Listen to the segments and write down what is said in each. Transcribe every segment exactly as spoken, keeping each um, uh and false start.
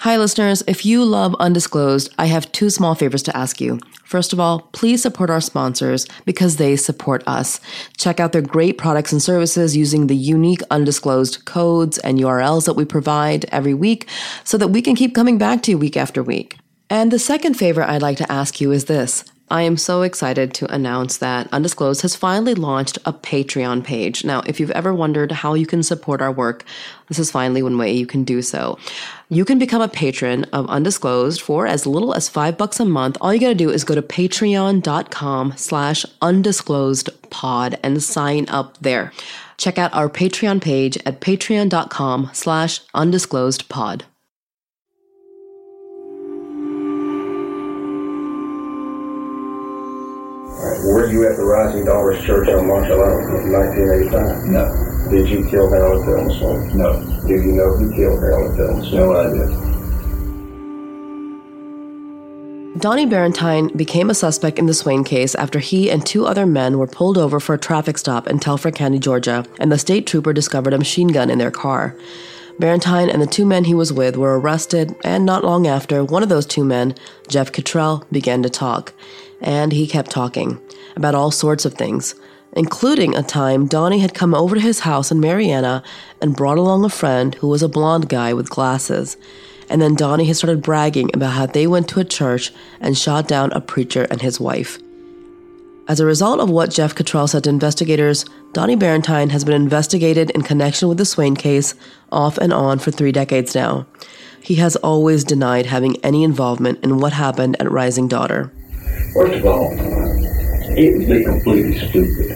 Hi, listeners. If you love Undisclosed, I have two small favors to ask you. First of all, please support our sponsors because they support us. Check out their great products and services using the unique undisclosed codes and U R Ls that we provide every week so that we can keep coming back to you week after week. And the second favor I'd like to ask you is this. I am so excited to announce that Undisclosed has finally launched a Patreon page. Now, if you've ever wondered how you can support our work, this is finally one way you can do so. You can become a patron of Undisclosed for as little as five bucks a month. All you gotta do is go to patreon.com slash undisclosed pod and sign up there. Check out our Patreon page at patreon.com slash undisclosed pod. Were you at the Rising Daughters Church on March eleventh, nineteen eighty-five? No. Did you kill Harold Thelma Swain? No. Do you know who killed Harold Thelma Swain? No idea. Donnie Barentine became a suspect in the Swain case after he and two other men were pulled over for a traffic stop in Telford County, Georgia, and the state trooper discovered a machine gun in their car. Barentine and the two men he was with were arrested, and not long after, one of those two men, Jeff Cottrell, began to talk. And he kept talking about all sorts of things, including a time Donnie had come over to his house in Marianna and brought along a friend who was a blonde guy with glasses. And then Donnie had started bragging about how they went to a church and shot down a preacher and his wife. As a result of what Jeff Cottrell said to investigators, Donnie Barentine has been investigated in connection with the Swain case off and on for three decades now. He has always denied having any involvement in what happened at Rising Daughter. First of all, it would be completely stupid.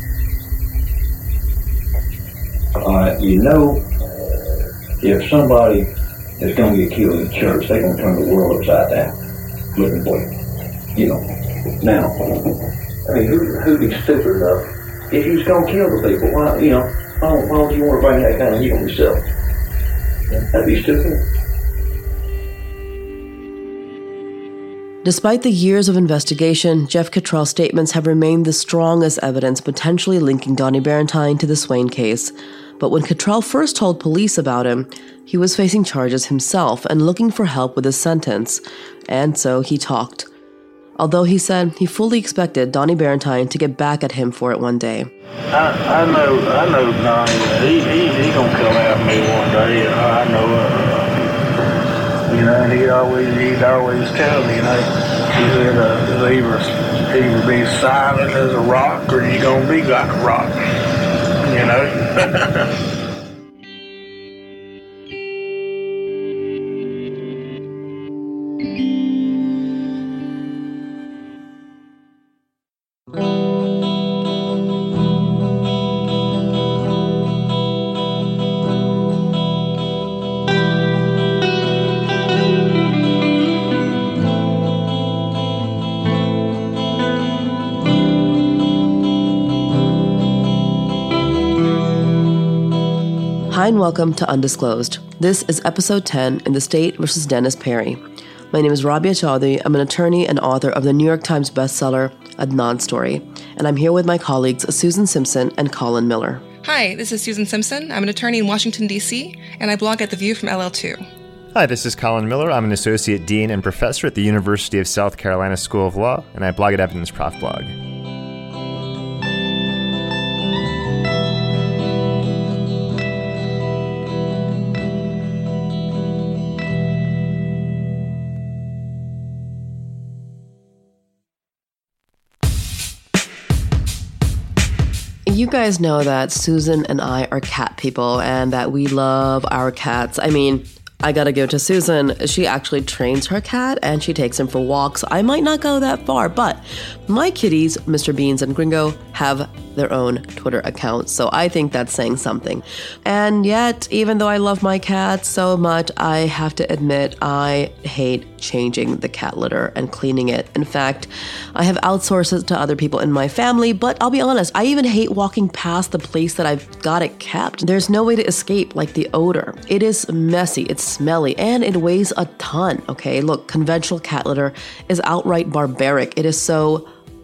Uh, you know, if somebody is going to get killed in church, they're going to turn the world upside down looking for you. You know, now, I mean, who, who'd be stupid enough? If you was going to kill the people, why, you know, why, why would you want to bring that kind of heat on yourself? That'd be stupid. Despite the years of investigation, Jeff Cottrell's statements have remained the strongest evidence potentially linking Donnie Barentine to the Swain case. But when Cottrell first told police about him, he was facing charges himself and looking for help with his sentence. And so he talked. Although he said he fully expected Donnie Barentine to get back at him for it one day. I, I know, I know Donnie. He, he, he gonna come after me one day. I know it. You know, he always, he'd always tell me, you know, he said, uh, either, either be silent as a rock or you're going to be like a rock, you know. Hi and welcome to Undisclosed. This is episode ten in The State versus Dennis Perry. My name is Rabia Chaudhry. I'm an attorney and author of the New York Times bestseller, Adnan Story. And I'm here with my colleagues, Susan Simpson and Colin Miller. Hi, this is Susan Simpson. I'm an attorney in Washington, D C, and I blog at The View from L L two. Hi, this is Colin Miller. I'm an associate dean and professor at the University of South Carolina School of Law, and I blog at Evidence Prof Blog. You guys know that Susan and I are cat people and that we love our cats. I mean, I gotta give it to Susan. She actually trains her cat and she takes him for walks. I might not go that far, but my kitties, Mister Beans and Gringo, have their own Twitter accounts, so I think that's saying something. And yet, even though I love my cat so much, I have to admit I hate changing the cat litter and cleaning it. In fact, I have outsourced it to other people in my family, but I'll be honest, I even hate walking past the place that I've got it kept. There's no way to escape, like the odor. It is messy, it's smelly, and it weighs a ton, okay? Look, conventional cat litter is outright barbaric. It is so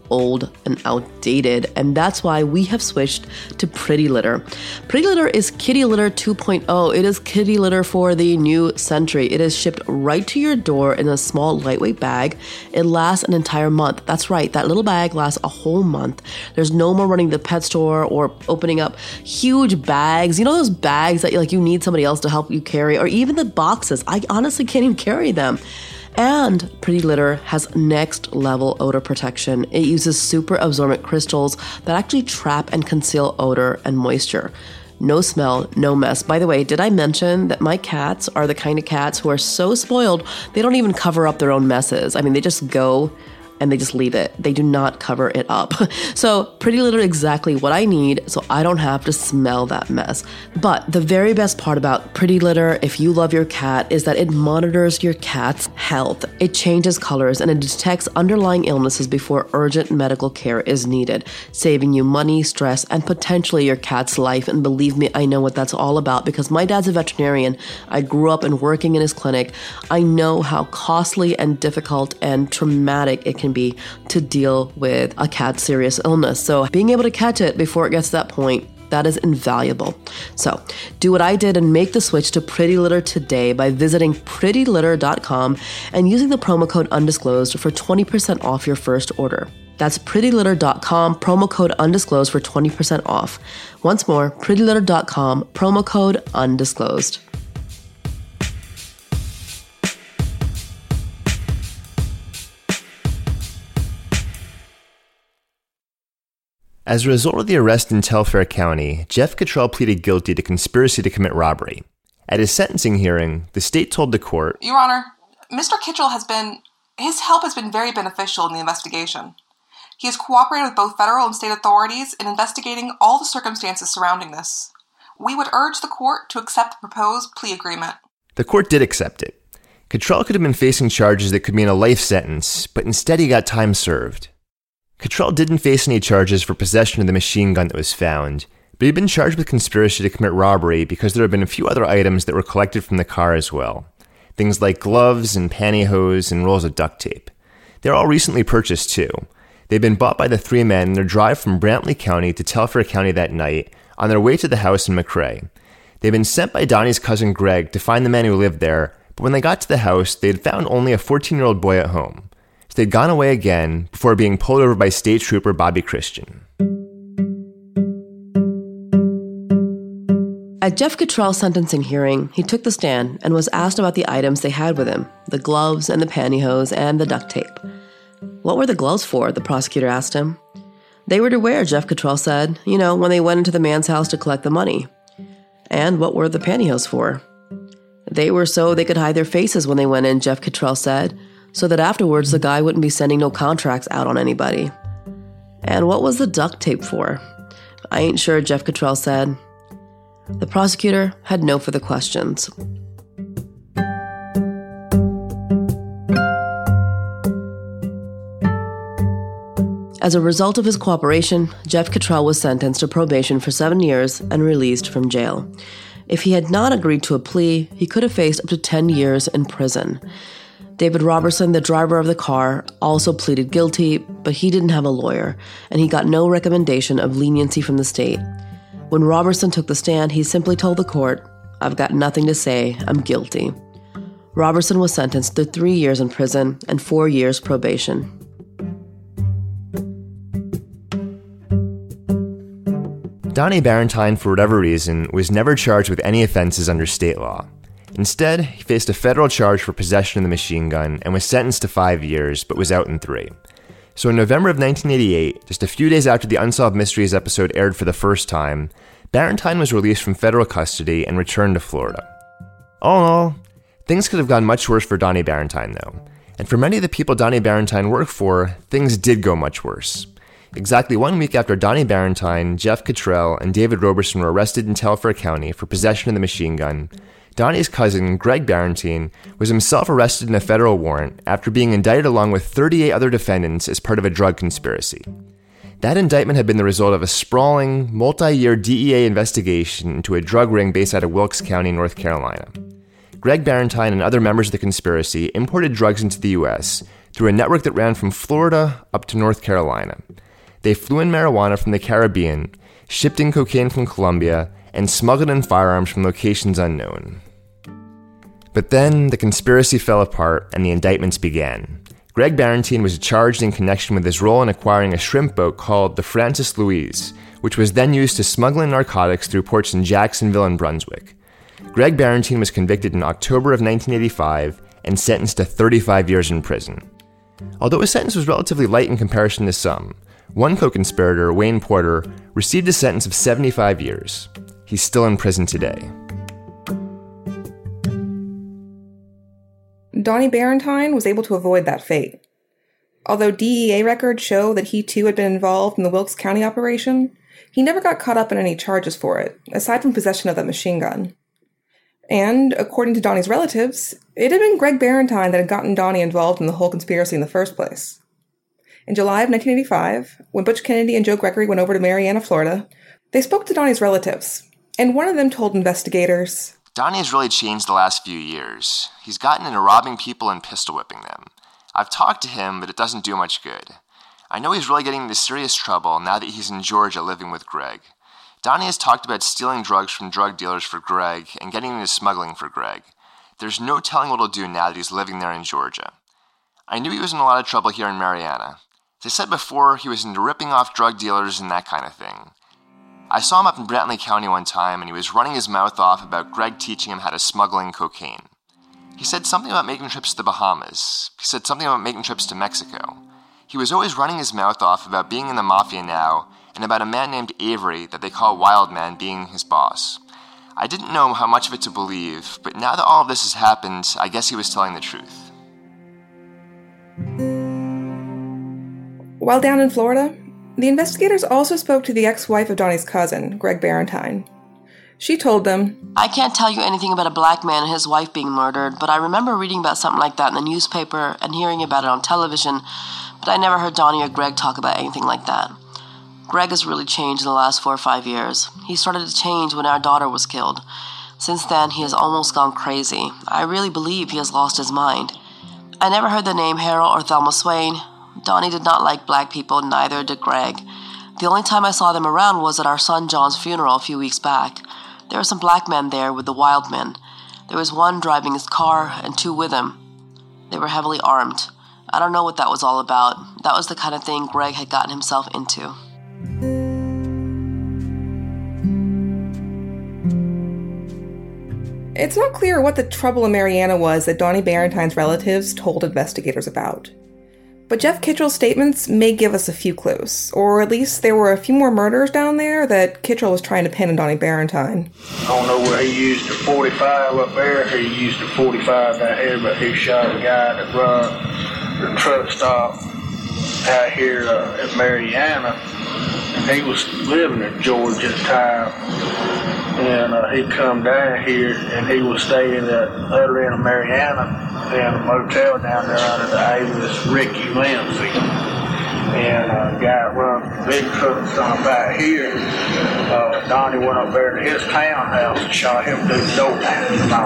old and outdated, and that's why we have switched to Pretty Litter. Pretty Litter is Kitty Litter two point oh. It is kitty litter for the new century. It is shipped right to your door in a small, lightweight bag. It lasts an entire month. That's right, that little bag lasts a whole month. There's no more running to the pet store or opening up huge bags. You know those bags that like you need somebody else to help you carry, or even the boxes. I honestly can't even carry them. And Pretty Litter has next level odor protection. It uses super absorbent crystals that actually trap and conceal odor and moisture. No smell, no mess. By the way, did I mention that my cats are the kind of cats who are so spoiled, they don't even cover up their own messes. I mean, they just go and they just leave it. They do not cover it up. So Pretty Litter is exactly what I need, so I don't have to smell that mess. But the very best part about Pretty Litter, if you love your cat, is that it monitors your cat's health. It changes colors and it detects underlying illnesses before urgent medical care is needed, saving you money, stress, and potentially your cat's life. And believe me, I know what that's all about because my dad's a veterinarian. I grew up and working in his clinic. I know how costly and difficult and traumatic it can be to deal with a cat's serious illness. So being able to catch it before it gets to that point, that is invaluable. So do what I did and make the switch to Pretty Litter today by visiting pretty litter dot com and using the promo code undisclosed for twenty percent off your first order. That's pretty litter dot com, promo code undisclosed for twenty percent off. Once more, pretty litter dot com, promo code undisclosed. As a result of the arrest in Telfair County, Jeff Cottrell pleaded guilty to conspiracy to commit robbery. At his sentencing hearing, the state told the court, Your Honor, Mister Kittrell has been, his help has been very beneficial in the investigation. He has cooperated with both federal and state authorities in investigating all the circumstances surrounding this. We would urge the court to accept the proposed plea agreement. The court did accept it. Cottrell could have been facing charges that could mean a life sentence, but instead he got time served. Cottrell didn't face any charges for possession of the machine gun that was found, but he'd been charged with conspiracy to commit robbery because there had been a few other items that were collected from the car as well. Things like gloves and pantyhose and rolls of duct tape. They were all recently purchased too. They'd been bought by the three men in their drive from Brantley County to Telfair County that night on their way to the house in McRae. They'd been sent by Donnie's cousin Greg to find the man who lived there, but when they got to the house, they had found only a fourteen-year-old boy at home. So they'd gone away again before being pulled over by State Trooper Bobby Christian. At Jeff Cottrell's sentencing hearing, he took the stand and was asked about the items they had with him, the gloves and the pantyhose and the duct tape. What were the gloves for? The prosecutor asked him. They were to wear, Jeff Cottrell said, you know, when they went into the man's house to collect the money. And what were the pantyhose for? They were so they could hide their faces when they went in, Jeff Cottrell said, so that afterwards the guy wouldn't be sending no contracts out on anybody. And what was the duct tape for? I ain't sure, Jeff Cottrell said. The prosecutor had no further questions. As a result of his cooperation, Jeff Cottrell was sentenced to probation for seven years and released from jail. If he had not agreed to a plea, he could have faced up to ten years in prison. David Robertson, the driver of the car, also pleaded guilty, but he didn't have a lawyer, and he got no recommendation of leniency from the state. When Robertson took the stand, he simply told the court, I've got nothing to say, I'm guilty. Robertson was sentenced to three years in prison and four years probation. Donnie Barentine, for whatever reason, was never charged with any offenses under state law. Instead, he faced a federal charge for possession of the machine gun and was sentenced to five years, but was out in three. So in November of nineteen eighty-eight, just a few days after the Unsolved Mysteries episode aired for the first time, Barentine was released from federal custody and returned to Florida. All in all, things could have gone much worse for Donnie Barentine, though. And for many of the people Donnie Barentine worked for, things did go much worse. Exactly one week after Donnie Barentine, Jeff Cottrell, and David Robertson were arrested in Telfair County for possession of the machine gun, Donnie's cousin, Greg Barentine, was himself arrested in a federal warrant after being indicted along with thirty-eight other defendants as part of a drug conspiracy. That indictment had been the result of a sprawling, multi-year D E A investigation into a drug ring based out of Wilkes County, North Carolina. Greg Barentine and other members of the conspiracy imported drugs into the U S, through a network that ran from Florida up to North Carolina. They flew in marijuana from the Caribbean, shipped in cocaine from Colombia, and smuggled in firearms from locations unknown. But then the conspiracy fell apart and the indictments began. Greg Barentine was charged in connection with his role in acquiring a shrimp boat called the Francis Louise, which was then used to smuggle in narcotics through ports in Jacksonville and Brunswick. Greg Barentine was convicted in October of nineteen eighty-five and sentenced to thirty-five years in prison. Although his sentence was relatively light in comparison to some, one co-conspirator, Wayne Porter, received a sentence of seventy-five years. He's still in prison today. Donnie Barentine was able to avoid that fate. Although D E A records show that he too had been involved in the Wilkes County operation, he never got caught up in any charges for it, aside from possession of that machine gun. And, according to Donnie's relatives, it had been Greg Barentine that had gotten Donnie involved in the whole conspiracy in the first place. In July of nineteen eighty-five, when Butch Kennedy and Joe Gregory went over to Marianna, Florida, they spoke to Donnie's relatives, and one of them told investigators, Donnie has really changed the last few years. He's gotten into robbing people and pistol whipping them. I've talked to him, but it doesn't do much good. I know he's really getting into serious trouble now that he's in Georgia living with Greg. Donnie has talked about stealing drugs from drug dealers for Greg and getting into smuggling for Greg. There's no telling what he'll do now that he's living there in Georgia. I knew he was in a lot of trouble here in Marianna. As I said before, he was into ripping off drug dealers and that kind of thing. I saw him up in Brantley County one time, and he was running his mouth off about Greg teaching him how to smuggle in cocaine. He said something about making trips to the Bahamas. He said something about making trips to Mexico. He was always running his mouth off about being in the mafia now, and about a man named Avery that they call Wildman being his boss. I didn't know how much of it to believe, but now that all of this has happened, I guess he was telling the truth. While down in Florida, the investigators also spoke to the ex-wife of Donnie's cousin, Greg Barentine. She told them, I can't tell you anything about a black man and his wife being murdered, but I remember reading about something like that in the newspaper and hearing about it on television, but I never heard Donnie or Greg talk about anything like that. Greg has really changed in the last four or five years. He started to change when our daughter was killed. Since then, he has almost gone crazy. I really believe he has lost his mind. I never heard the name Harold or Thelma Swain. Donnie did not like black people, neither did Greg. The only time I saw them around was at our son John's funeral a few weeks back. There were some black men there with the wild men. There was one driving his car and two with him. They were heavily armed. I don't know what that was all about. That was the kind of thing Greg had gotten himself into. It's not clear what the trouble in Marianna was that Donnie Barentine's relatives told investigators about. But Jeff Kittrell's statements may give us a few clues, or at least there were a few more murders down there that Kittrell was trying to pin on Donnie Barentine. I don't know where he used the forty-five up there, he used the forty-five down here, but he shot a guy that run the truck stop out here uh, at Marianna. He was living in Georgia at the time, and uh, he come down here, and he was staying at the other end of Marianna in a motel down there under the alias Ricky Lindsay. And a uh, guy run big truck stop out here. Uh, Donnie went up there to his townhouse and shot him through the door down.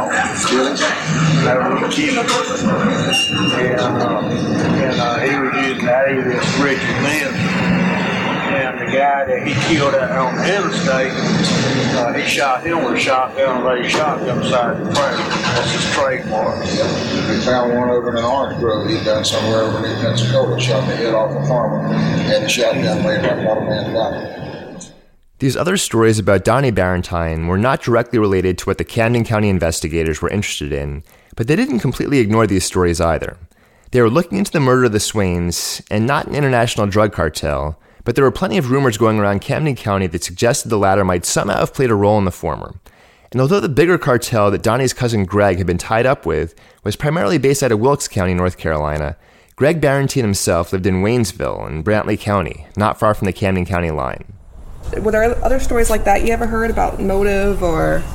No, he killed him. And, uh, and uh, he was using the alias Ricky Lindsay. And the guy that he killed out on the interstate, uh, he shot him with a shotgun, a shotgun beside the frame. That's his trademark. We found one over in an orange grove he'd done somewhere over near Pensacola, shot the head off a farmer, and the shotgun laid right by the man's body. These other stories about Donnie Barentine were not directly related to what the Camden County investigators were interested in, but they didn't completely ignore these stories either. They were looking into the murder of the Swains, and not an international drug cartel, but there were plenty of rumors going around Camden County that suggested the latter might somehow have played a role in the former. And although the bigger cartel that Donnie's cousin Greg had been tied up with was primarily based out of Wilkes County, North Carolina, Greg Barentine himself lived in Waynesville in Brantley County, not far from the Camden County line. Were there other stories like that you ever heard about motive or...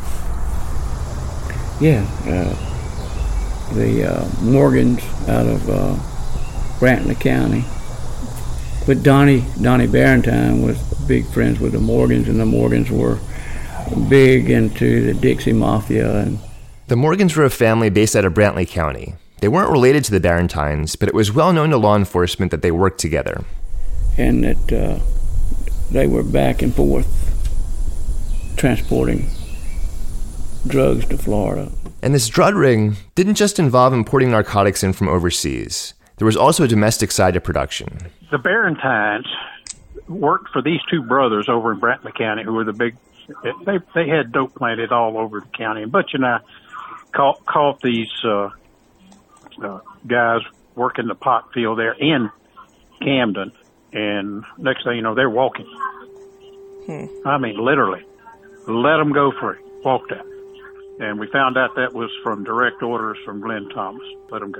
Yeah, uh, the uh, Morgans out of uh, Brantley County. But Donnie, Donnie Barentine was big friends with the Morgans, and the Morgans were big into the Dixie Mafia. And the Morgans were a family based out of Brantley County. They weren't related to the Barentines, but it was well known to law enforcement that they worked together. And that uh, they were back and forth transporting drugs to Florida. And this drug ring didn't just involve importing narcotics in from overseas. There was also a domestic side to production. The Barentines worked for these two brothers over in Brantley County, who were the big, they they had dope planted all over the county. And Butch and I caught, caught these uh, uh, guys working the pot field there in Camden. And next thing you know, they're walking. Hmm. I mean, literally. Let them go free. Walked out. And we found out that was from direct orders from Glenn Thomas. Let them go.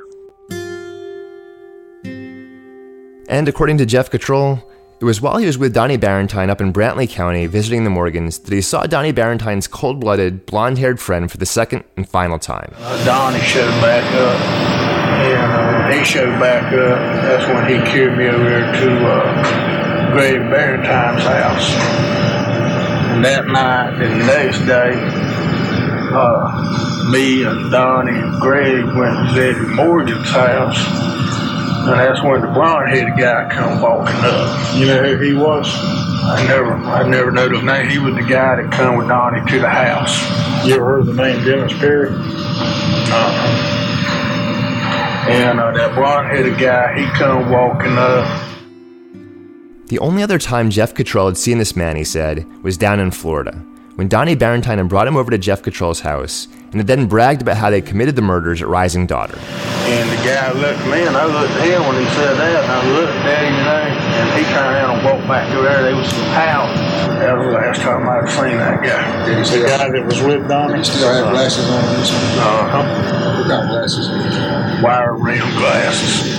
And according to Jeff Cottrell, it was while he was with Donnie Barentine up in Brantley County visiting the Morgans that he saw Donnie Barentine's cold-blooded, blonde-haired friend for the second and final time. Uh, Donnie showed back up, and uh, when he showed back up, that's when he carried me over there to uh, Greg Barentine's house. And that night and the next day, Uh, me and Donnie and Greg went to Eddie Morgan's house, and that's when the blonde-headed guy come walking up. You know who he was? I never, I never knew his name. He was the guy that come with Donnie to the house. You ever heard the name Dennis Perry? Uh-huh. And uh, that blonde-headed guy, he come walking up. The only other time Jeff Cottrell had seen this man, he said, was down in Florida, when Donnie Barentine had brought him over to Jeff Cottrell's house and had then bragged about how they committed the murders at Rising Daughter. And the guy looked at me, and I looked at him when he said that, and I looked at him, you know, and he turned around and walked back to there. There was some houses. That was the last time I'd seen that guy. Did he see the that? guy that was with Donnie? He still have glasses on this one? Uh-huh. What kind of glasses? Wire rim glasses.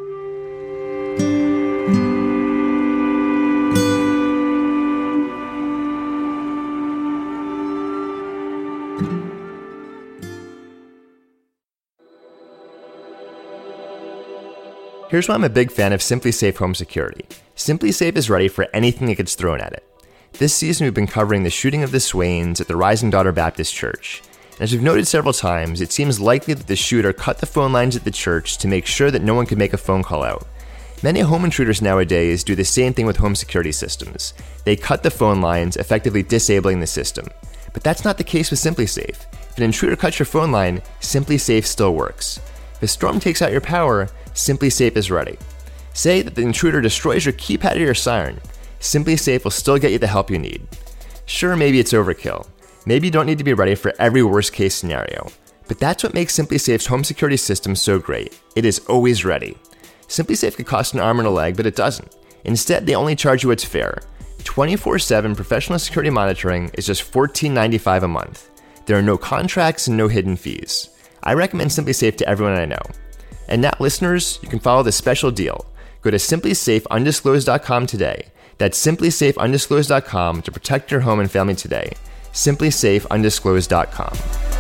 Here's why I'm a big fan of SimpliSafe Home Security. SimpliSafe is ready for anything that gets thrown at it. This season we've been covering the shooting of the Swains at the Rising Daughter Baptist Church. And as we've noted several times, it seems likely that the shooter cut the phone lines at the church to make sure that no one could make a phone call out. Many home intruders nowadays do the same thing with home security systems. They cut the phone lines, effectively disabling the system. But that's not the case with SimpliSafe. If an intruder cuts your phone line, SimpliSafe still works. If a storm takes out your power, SimpliSafe is ready. Say that the intruder destroys your keypad or your siren. SimpliSafe will still get you the help you need. Sure, maybe it's overkill. Maybe you don't need to be ready for every worst case scenario. But that's what makes SimpliSafe's home security system so great. It is always ready. SimpliSafe could cost an arm and a leg, but it doesn't. Instead, they only charge you what's fair. twenty-four seven professional security monitoring is just fourteen dollars and ninety-five cents a month. There are no contracts and no hidden fees. I recommend SimpliSafe to everyone I know. And now, listeners, you can follow this special deal. Go to simply safe undisclosed dot com today. That's simply safe undisclosed dot com to protect your home and family today. simply safe undisclosed dot com.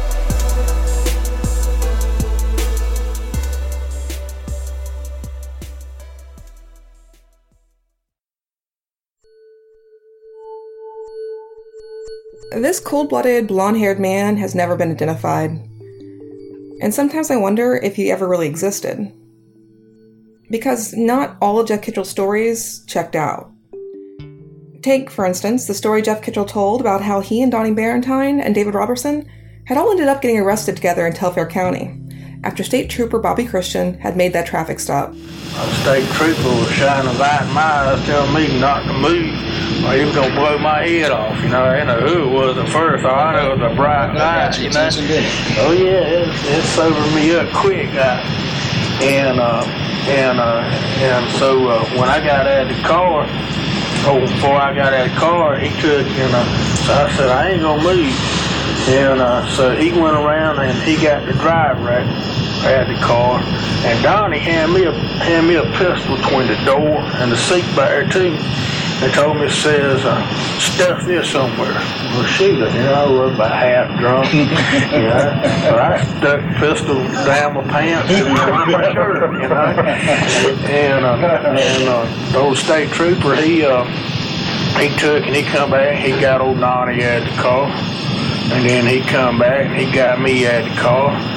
This cold-blooded, blonde-haired man has never been identified. And sometimes I wonder if he ever really existed. Because not all of Jeff Kitchell's stories checked out. Take, for instance, the story Jeff Kitchell told about how he and Donnie Barentine and David Robertson had all ended up getting arrested together in Telfair County after State Trooper Bobby Christian had made that traffic stop. A state trooper was shining a light in my eyes telling me not to move or he was going to blow my head off. You know, I didn't know who it was at first. All I know it was a bright light, you know. Oh, yeah, it, it sobered me up quick. I, and, uh, and, uh, and so uh, when I got out of the car, oh, before I got out of the car, he took, and uh, so I said, I ain't going to move. And uh, so he went around and he got the driver at, at the car. And Donnie handed me a handed me a pistol between the door and the seat back there too. And told me, it says, uh, stuff this somewhere. Well, shoot, you know, I was about half drunk. You know, so I stuck the pistol down my pants and my shirt, you know. And, uh, and uh, the old state trooper, he uh, he took and he come back. He got old Donnie out of the car. And then he come back and he got me out of the car.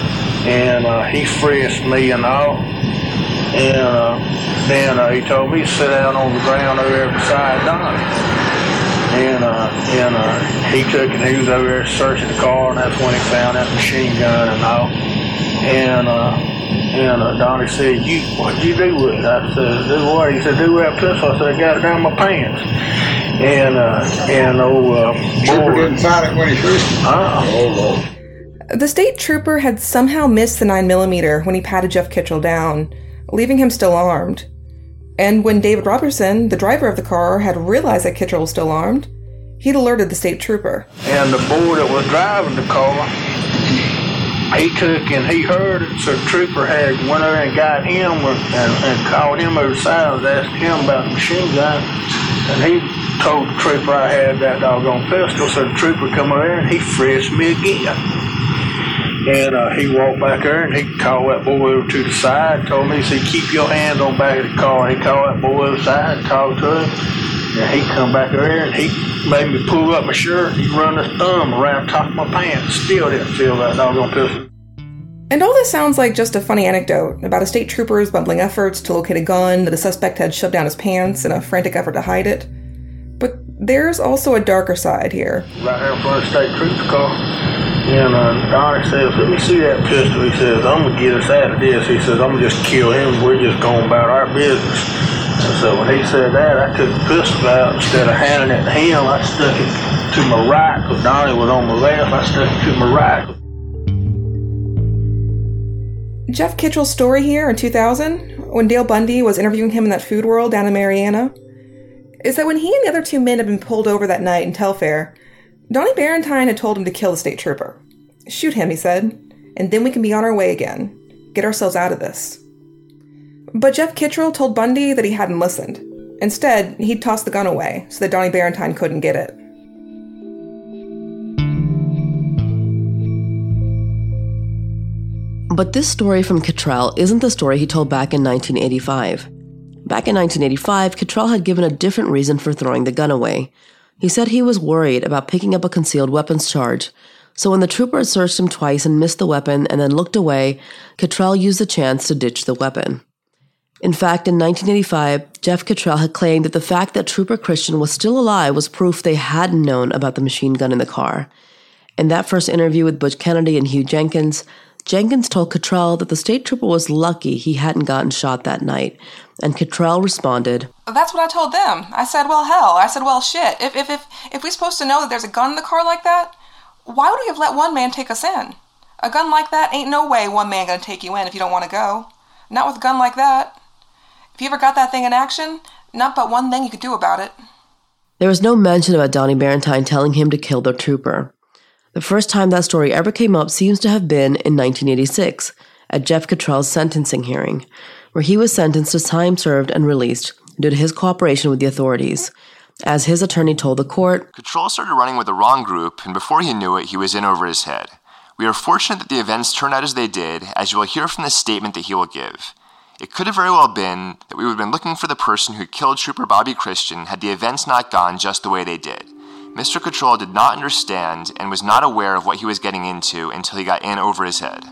and uh, he frisked me and all. And uh, then uh, he told me to sit down on the ground over there beside Donnie. And uh, and uh, he took and he was over there searching the car, and that's when he found that machine gun and all. And uh, and uh, Donnie said, "You, what'd you do with it?" I said, "Do what?" He said, "Do with that pistol." I said, "I got it down my pants." And uh, and old uh, Trooper didn't find it when he frisked it. Uh-uh. Oh Lord. The state trooper had somehow missed the nine millimeter when he patted Jeff Kitchell down, leaving him still armed. And when David Robertson, the driver of the car, had realized that Kitchell was still armed, he'd alerted the state trooper. And the boy that was driving the car, he took and he heard it, so the trooper had went over and got him and, and called him over the side and asked him about the machine gun. And he told the trooper I had that doggone pistol, so the trooper come over there and he frisked me again. And uh, he walked back there and he called that boy over to the side, told me, he said, "Keep your hands on the back of the car." And he called that boy over the side and talked to him. And he come back there and he made me pull up my shirt. He run his thumb around top of my pants. Still didn't feel that doggone pistol. And all this sounds like just a funny anecdote about a state trooper's bumbling efforts to locate a gun that a suspect had shoved down his pants in a frantic effort to hide it. But there's also a darker side here. Right there in front of the state trooper's car. And uh, Donnie says, "Let me see that pistol." He says, "I'm going to get us out of this." He says, "I'm going to just kill him. We're just going about our business." And so when he said that, I took the pistol out. Instead of handing it to him, I stuck it to my right, because Donnie was on my left. I stuck it to my right. Jeff Kitchell's story here in two thousand, when Dale Bundy was interviewing him in that Food World down in Marianna, is that when he and the other two men had been pulled over that night in Telfair, Donnie Barentine had told him to kill the state trooper. "Shoot him," he said, "and then we can be on our way again. Get ourselves out of this." But Jeff Kitchell told Bundy that he hadn't listened. Instead, he'd tossed the gun away so that Donnie Barentine couldn't get it. But this story from Kittrell isn't the story he told back in nineteen eighty-five. Back in nineteen eighty-five, Kittrell had given a different reason for throwing the gun away. He said he was worried about picking up a concealed weapons charge, so when the trooper had searched him twice and missed the weapon and then looked away, Kittrell used the chance to ditch the weapon. In fact, in nineteen eighty-five, Jeff Kittrell had claimed that the fact that Trooper Christian was still alive was proof they hadn't known about the machine gun in the car. In that first interview with Butch Kennedy and Hugh Jenkins, Jenkins told Kittrell that the state trooper was lucky he hadn't gotten shot that night, and Kittrell responded, "That's what I told them. I said, well, hell. I said, well, shit. If if if if we're supposed to know that there's a gun in the car like that, why would we have let one man take us in? A gun like that ain't no way one man gonna take you in if you don't want to go. Not with a gun like that. If you ever got that thing in action, not but one thing you could do about it." There was no mention about Donnie Barentine telling him to kill the trooper. The first time that story ever came up seems to have been in nineteen eighty-six, at Jeff Kittrell's sentencing hearing, where he was sentenced to time served and released due to his cooperation with the authorities. As his attorney told the court, Kittrell started running with the wrong group, and before he knew it, he was in over his head. We are fortunate that the events turned out as they did, as you will hear from the statement that he will give. It could have very well been that we would have been looking for the person who killed Trooper Bobby Christian had the events not gone just the way they did. Mister Kittrell did not understand and was not aware of what he was getting into until he got in over his head.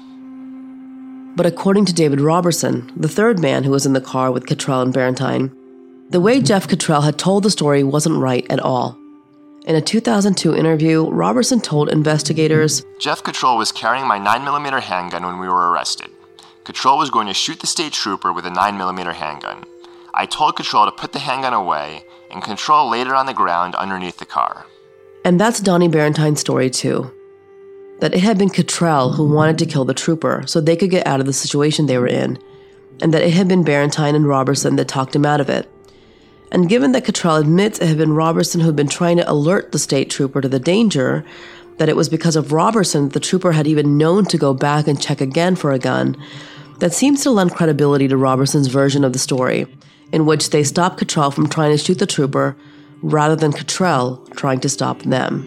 But according to David Robertson, the third man who was in the car with Kittrell and Barentine, the way Jeff Kittrell had told the story wasn't right at all. In a two thousand two interview, Robertson told investigators, Jeff Kittrell was carrying my nine millimeter handgun when we were arrested. Kittrell was going to shoot the state trooper with a nine millimeter handgun. I told Kittrell to put the handgun away, and Kittrell laid it on the ground underneath the car. And that's Donnie Barentine's story too. That it had been Kittrell who wanted to kill the trooper so they could get out of the situation they were in, and that it had been Barentine and Robertson that talked him out of it. And given that Kittrell admits it had been Robertson who'd been trying to alert the state trooper to the danger, that it was because of Robertson that the trooper had even known to go back and check again for a gun, that seems to lend credibility to Robertson's version of the story, in which they stopped Kittrell from trying to shoot the trooper, rather than Kittrell trying to stop them.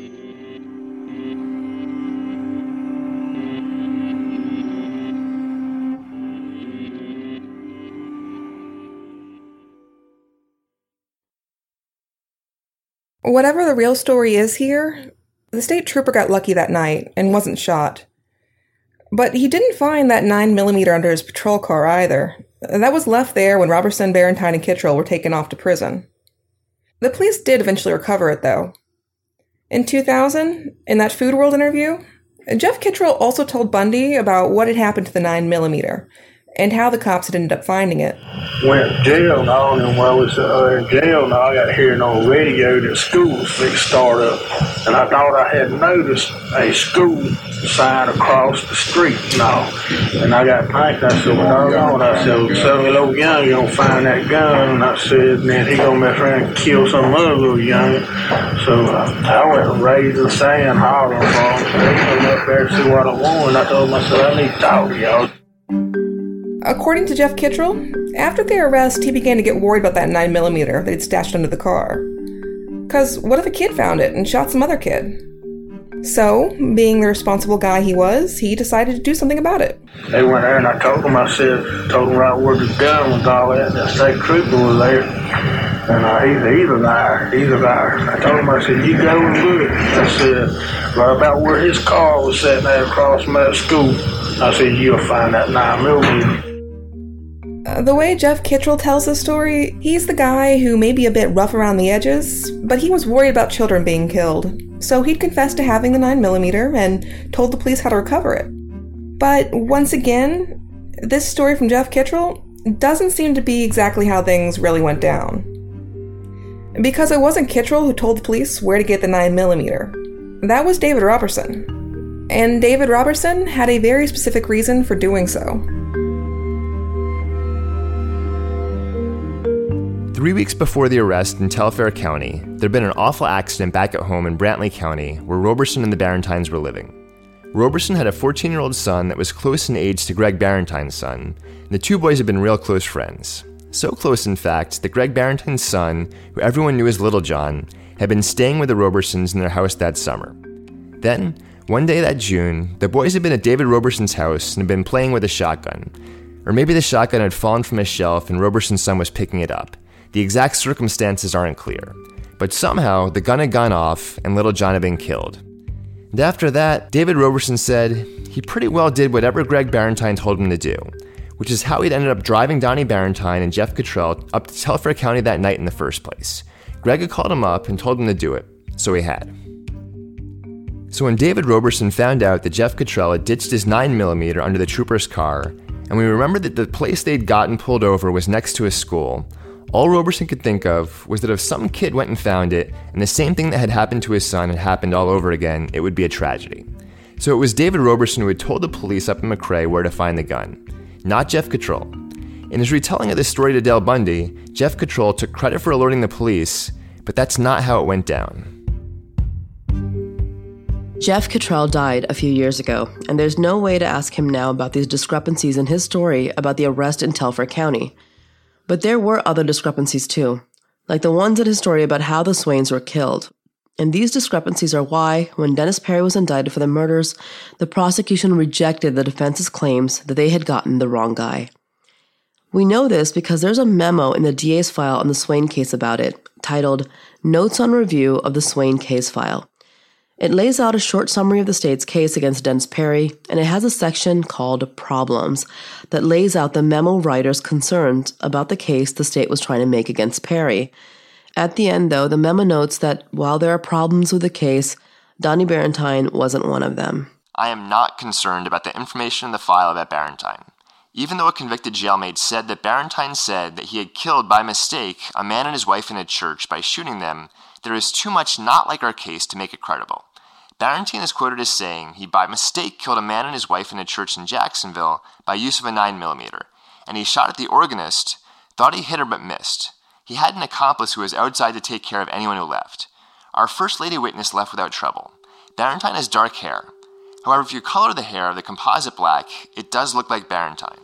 Whatever the real story is here, the state trooper got lucky that night and wasn't shot. But he didn't find that nine millimeter under his patrol car either. That was left there when Roberson, Barentine, and Kittrell were taken off to prison. The police did eventually recover it, though. In two thousand, in that Food World interview, Jeff Kittrell also told Bundy about what had happened to the nine millimeter and how the cops had ended up finding it. Went to jail and all, and while I was uh, in jail and all, I got hearing on the radio that school was fixing to start up. And I thought I had noticed a school sign across the street and all. And I got panicked. I said, well, doggone. I said, some little young, you don't find that gun. And I said, man, he gonna mess around and kill some other little young. So uh, I went and raised the sand, hollering for him. They come up there to see what I want. And I told myself, I need to talk to y'all. According to Jeff Kittrell, after their arrest, he began to get worried about that nine millimeter that he'd stashed under the car. Cause what if a kid found it and shot some other kid? So, being the responsible guy he was, he decided to do something about it. They went there and I told them, I said, told them right where the gun was all at, and the state trooper was there. And uh, he's, he's a liar, he's a liar. I told him, I said, you go and look. I said, right about where his car was sitting there across from that school. I said, you'll find that nine millimeter. Uh, the way Jeff Kittrell tells the story, he's the guy who may be a bit rough around the edges, but he was worried about children being killed. So he'd confessed to having the nine millimeter and told the police how to recover it. But once again, this story from Jeff Kittrell doesn't seem to be exactly how things really went down. Because it wasn't Kittrell who told the police where to get the nine millimeter. That was David Roberson. And David Roberson had a very specific reason for doing so. Three weeks before the arrest in Telfair County, there'd been an awful accident back at home in Brantley County where Roberson and the Barentines were living. Roberson had a fourteen-year-old son that was close in age to Greg Barentine's son, and the two boys had been real close friends. So close, in fact, that Greg Barentine's son, who everyone knew as Little John, had been staying with the Robersons in their house that summer. Then, one day that June, the boys had been at David Roberson's house and had been playing with a shotgun. Or maybe the shotgun had fallen from a shelf and Roberson's son was picking it up. The exact circumstances aren't clear, but somehow the gun had gone off and Little John had been killed. And after that, David Roberson said he pretty well did whatever Greg Barentine told him to do, which is how he'd ended up driving Donnie Barentine and Jeff Kittrell up to Telfair County that night in the first place. Greg had called him up and told him to do it, so he had. So when David Roberson found out that Jeff Kittrell had ditched his nine millimeter under the trooper's car, and we remembered that the place they'd gotten pulled over was next to his school, all Roberson could think of was that if some kid went and found it, and the same thing that had happened to his son had happened all over again, it would be a tragedy. So it was David Roberson who had told the police up in McRae where to find the gun, not Jeff Kittrell. In his retelling of this story to Dale Bundy, Jeff Kittrell took credit for alerting the police, but that's not how it went down. Jeff Kittrell died a few years ago, and there's no way to ask him now about these discrepancies in his story about the arrest in Telfair County. But there were other discrepancies too, like the ones in his story about how the Swains were killed. And these discrepancies are why, when Dennis Perry was indicted for the murders, the prosecution rejected the defense's claims that they had gotten the wrong guy. We know this because there's a memo in the D A's file on the Swain case about it, titled Notes on Review of the Swain Case File. It lays out a short summary of the state's case against Dennis Perry, and it has a section called Problems that lays out the memo writer's concerns about the case the state was trying to make against Perry. At the end, though, the memo notes that while there are problems with the case, Donnie Barentine wasn't one of them. I am not concerned about the information in the file about Barentine. Even though a convicted jailmate said that Barentine said that he had killed by mistake a man and his wife in a church by shooting them, there is too much not like our case to make it credible. Barentine is quoted as saying he by mistake killed a man and his wife in a church in Jacksonville by use of a nine millimeter, and he shot at the organist, thought he hit her but missed. He had an accomplice who was outside to take care of anyone who left. Our first lady witness left without trouble. Barentine has dark hair. However, if you color the hair of the composite black, it does look like Barentine.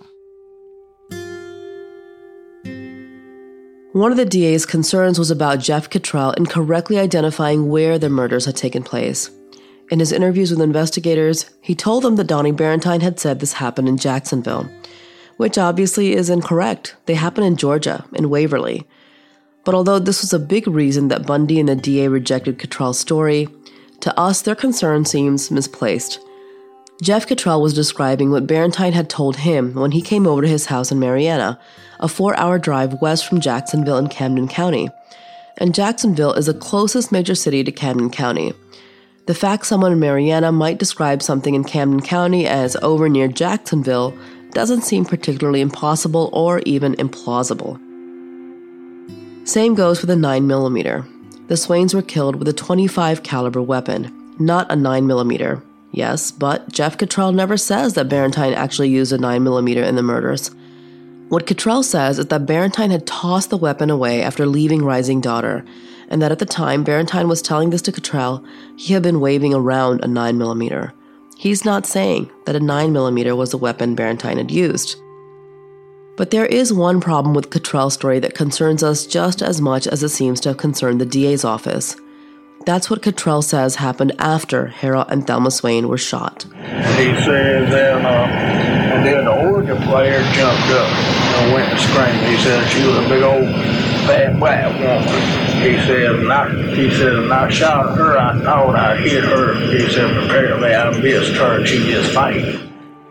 One of the D A's concerns was about Jeff Kittrell incorrectly identifying where the murders had taken place. In his interviews with investigators, he told them that Donnie Barentine had said this happened in Jacksonville, which obviously is incorrect. They happened in Georgia, in Waverly. But although this was a big reason that Bundy and the D A rejected Kittrell's story, to us their concern seems misplaced. Jeff Cottrell was describing what Barentine had told him when he came over to his house in Marianna, a four-hour drive west from Jacksonville in Camden County. And Jacksonville is the closest major city to Camden County. The fact someone in Marianna might describe something in Camden County as over near Jacksonville doesn't seem particularly impossible or even implausible. Same goes with a nine millimeter. The Swains were killed with a twenty-five caliber weapon, not a nine millimeter. Yes, but Jeff Cottrell never says that Barentine actually used a nine millimeter in the murders. What Cottrell says is that Barentine had tossed the weapon away after leaving Rising Daughter, and that at the time Barentine was telling this to Cottrell, he had been waving around a nine millimeter. He's not saying that a nine millimeter was the weapon Barentine had used. But there is one problem with Cottrell's story that concerns us just as much as it seems to have concerned the D A's office. That's what Cottrell says happened after Harold and Thelma Swain were shot. He says that, uh, and then the organ player jumped up and went and screamed. He said she was a big old fat black woman. He said, and I, he said, and I shot her. I thought I hit her. He said, apparently I missed her and she just fainted.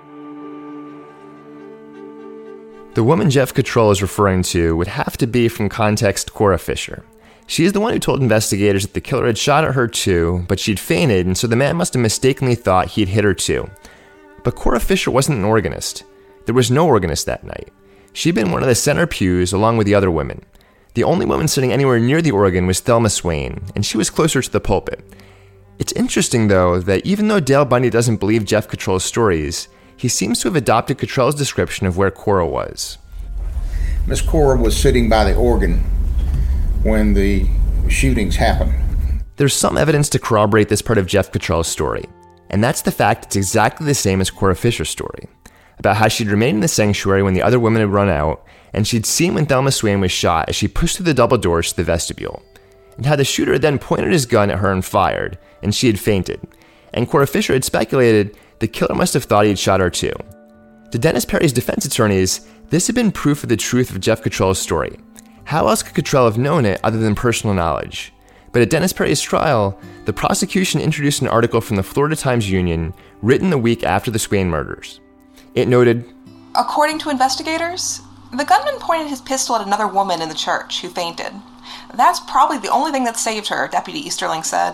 The woman Jeff Cottrell is referring to would have to be, from context, Cora Fisher. She is the one who told investigators that the killer had shot at her too, but she'd fainted, and so the man must have mistakenly thought he'd hit her too. But Cora Fisher wasn't an organist. There was no organist that night. She'd been one of the center pews along with the other women. The only woman sitting anywhere near the organ was Thelma Swain, and she was closer to the pulpit. It's interesting, though, that even though Dale Bundy doesn't believe Jeff Cottrell's stories, he seems to have adopted Cottrell's description of where Cora was. Miss Cora was sitting by the organ when the shootings happened. There's some evidence to corroborate this part of Jeff Cottrell's story, and that's the fact it's exactly the same as Cora Fisher's story, about how she'd remained in the sanctuary when the other women had run out, and she'd seen when Thelma Swain was shot as she pushed through the double doors to the vestibule, and how the shooter then pointed his gun at her and fired, and she had fainted, and Cora Fisher had speculated the killer must have thought he had shot her too. To Dennis Perry's defense attorneys, this had been proof of the truth of Jeff Cottrell's story. How else could Cottrell have known it other than personal knowledge? But at Dennis Perry's trial, the prosecution introduced an article from the Florida Times-Union written the week after the Swain murders. It noted, according to investigators, the gunman pointed his pistol at another woman in the church who fainted. That's probably the only thing that saved her, Deputy Easterling said.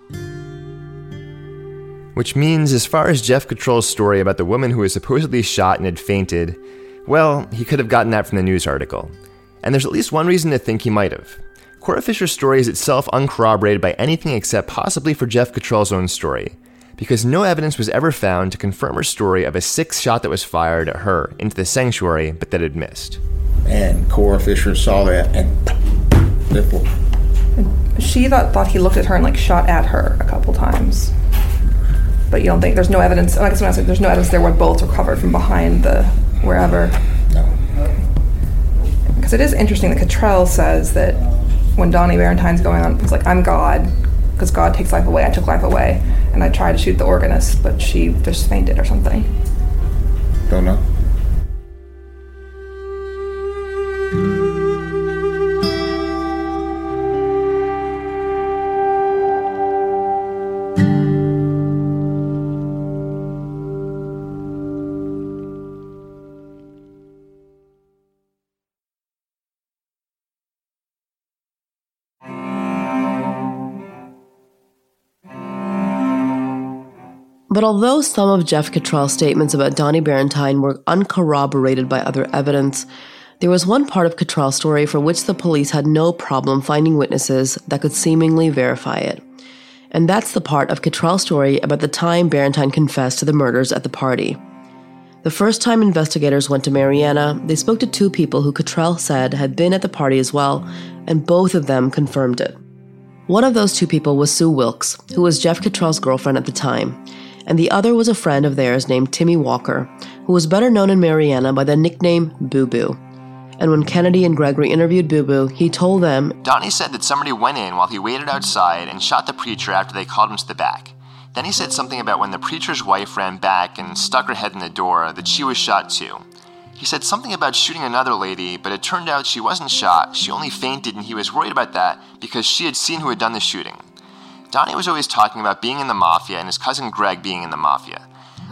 Which means, as far as Jeff Cottrell's story about the woman who was supposedly shot and had fainted, well, he could have gotten that from the news article. And there's at least one reason to think he might have. Cora Fisher's story is itself uncorroborated by anything except possibly for Jeff Cottrell's own story, because no evidence was ever found to confirm her story of a sixth shot that was fired at her into the sanctuary, but that had missed. And Cora Fisher saw that and nipple. She thought, thought he looked at her and like shot at her a couple times. But you don't think there's no evidence? I guess when I said there's no evidence there where bullets were covered from behind the wherever. No. Because it is interesting that Cottrell says that when Donnie Barentine's going on, it's like, I'm God, because God takes life away, I took life away, and I tried to shoot the organist, but she just fainted or something. Don't know. But although some of Jeff Cottrell's statements about Donnie Barentine were uncorroborated by other evidence, there was one part of Cottrell's story for which the police had no problem finding witnesses that could seemingly verify it. And that's the part of Cottrell's story about the time Barentine confessed to the murders at the party. The first time investigators went to Marianna, they spoke to two people who Cottrell said had been at the party as well, and both of them confirmed it. One of those two people was Sue Wilkes, who was Jeff Cottrell's girlfriend at the time, and the other was a friend of theirs named Timmy Walker, who was better known in Marianna by the nickname Boo Boo. And when Kennedy and Gregory interviewed Boo Boo, he told them, Donnie said that somebody went in while he waited outside and shot the preacher after they called him to the back. Then he said something about when the preacher's wife ran back and stuck her head in the door, that she was shot too. He said something about shooting another lady, but it turned out she wasn't shot, she only fainted, and he was worried about that because she had seen who had done the shooting. Donnie was always talking about being in the Mafia and his cousin Greg being in the Mafia.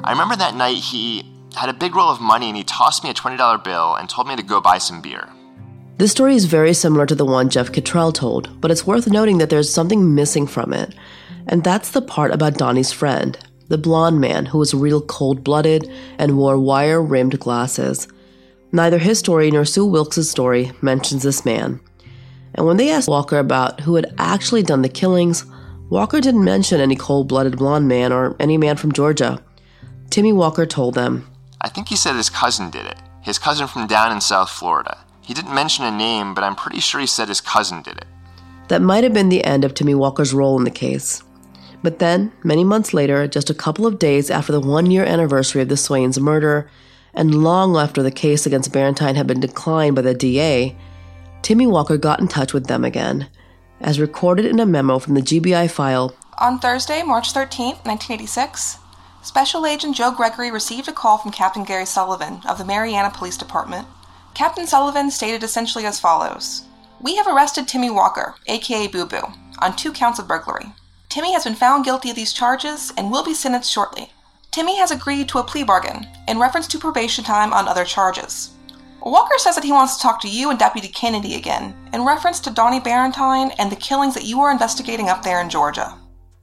I remember that night he had a big roll of money and he tossed me a twenty dollar bill and told me to go buy some beer. This story is very similar to the one Jeff Cottrell told, but it's worth noting that there's something missing from it. And that's the part about Donnie's friend, the blonde man who was real cold-blooded and wore wire-rimmed glasses. Neither his story nor Sue Wilkes' story mentions this man. And when they asked Walker about who had actually done the killings, Walker didn't mention any cold-blooded blonde man or any man from Georgia. Timmy Walker told them, I think he said his cousin did it. His cousin from down in South Florida. He didn't mention a name, but I'm pretty sure he said his cousin did it. That might have been the end of Timmy Walker's role in the case. But then, many months later, just a couple of days after the one-year anniversary of the Swains murder, and long after the case against Barentine had been declined by the D A, Timmy Walker got in touch with them again, as recorded in a memo from the G B I file. On Thursday, March thirteenth, nineteen eighty-six, Special Agent Joe Gregory received a call from Captain Gary Sullivan of the Marianna Police Department. Captain Sullivan stated essentially as follows. We have arrested Timmy Walker, aka Boo Boo, on two counts of burglary. Timmy has been found guilty of these charges and will be sentenced shortly. Timmy has agreed to a plea bargain in reference to probation time on other charges. Walker says that he wants to talk to you and Deputy Kennedy again in reference to Donnie Barentine and the killings that you are investigating up there in Georgia.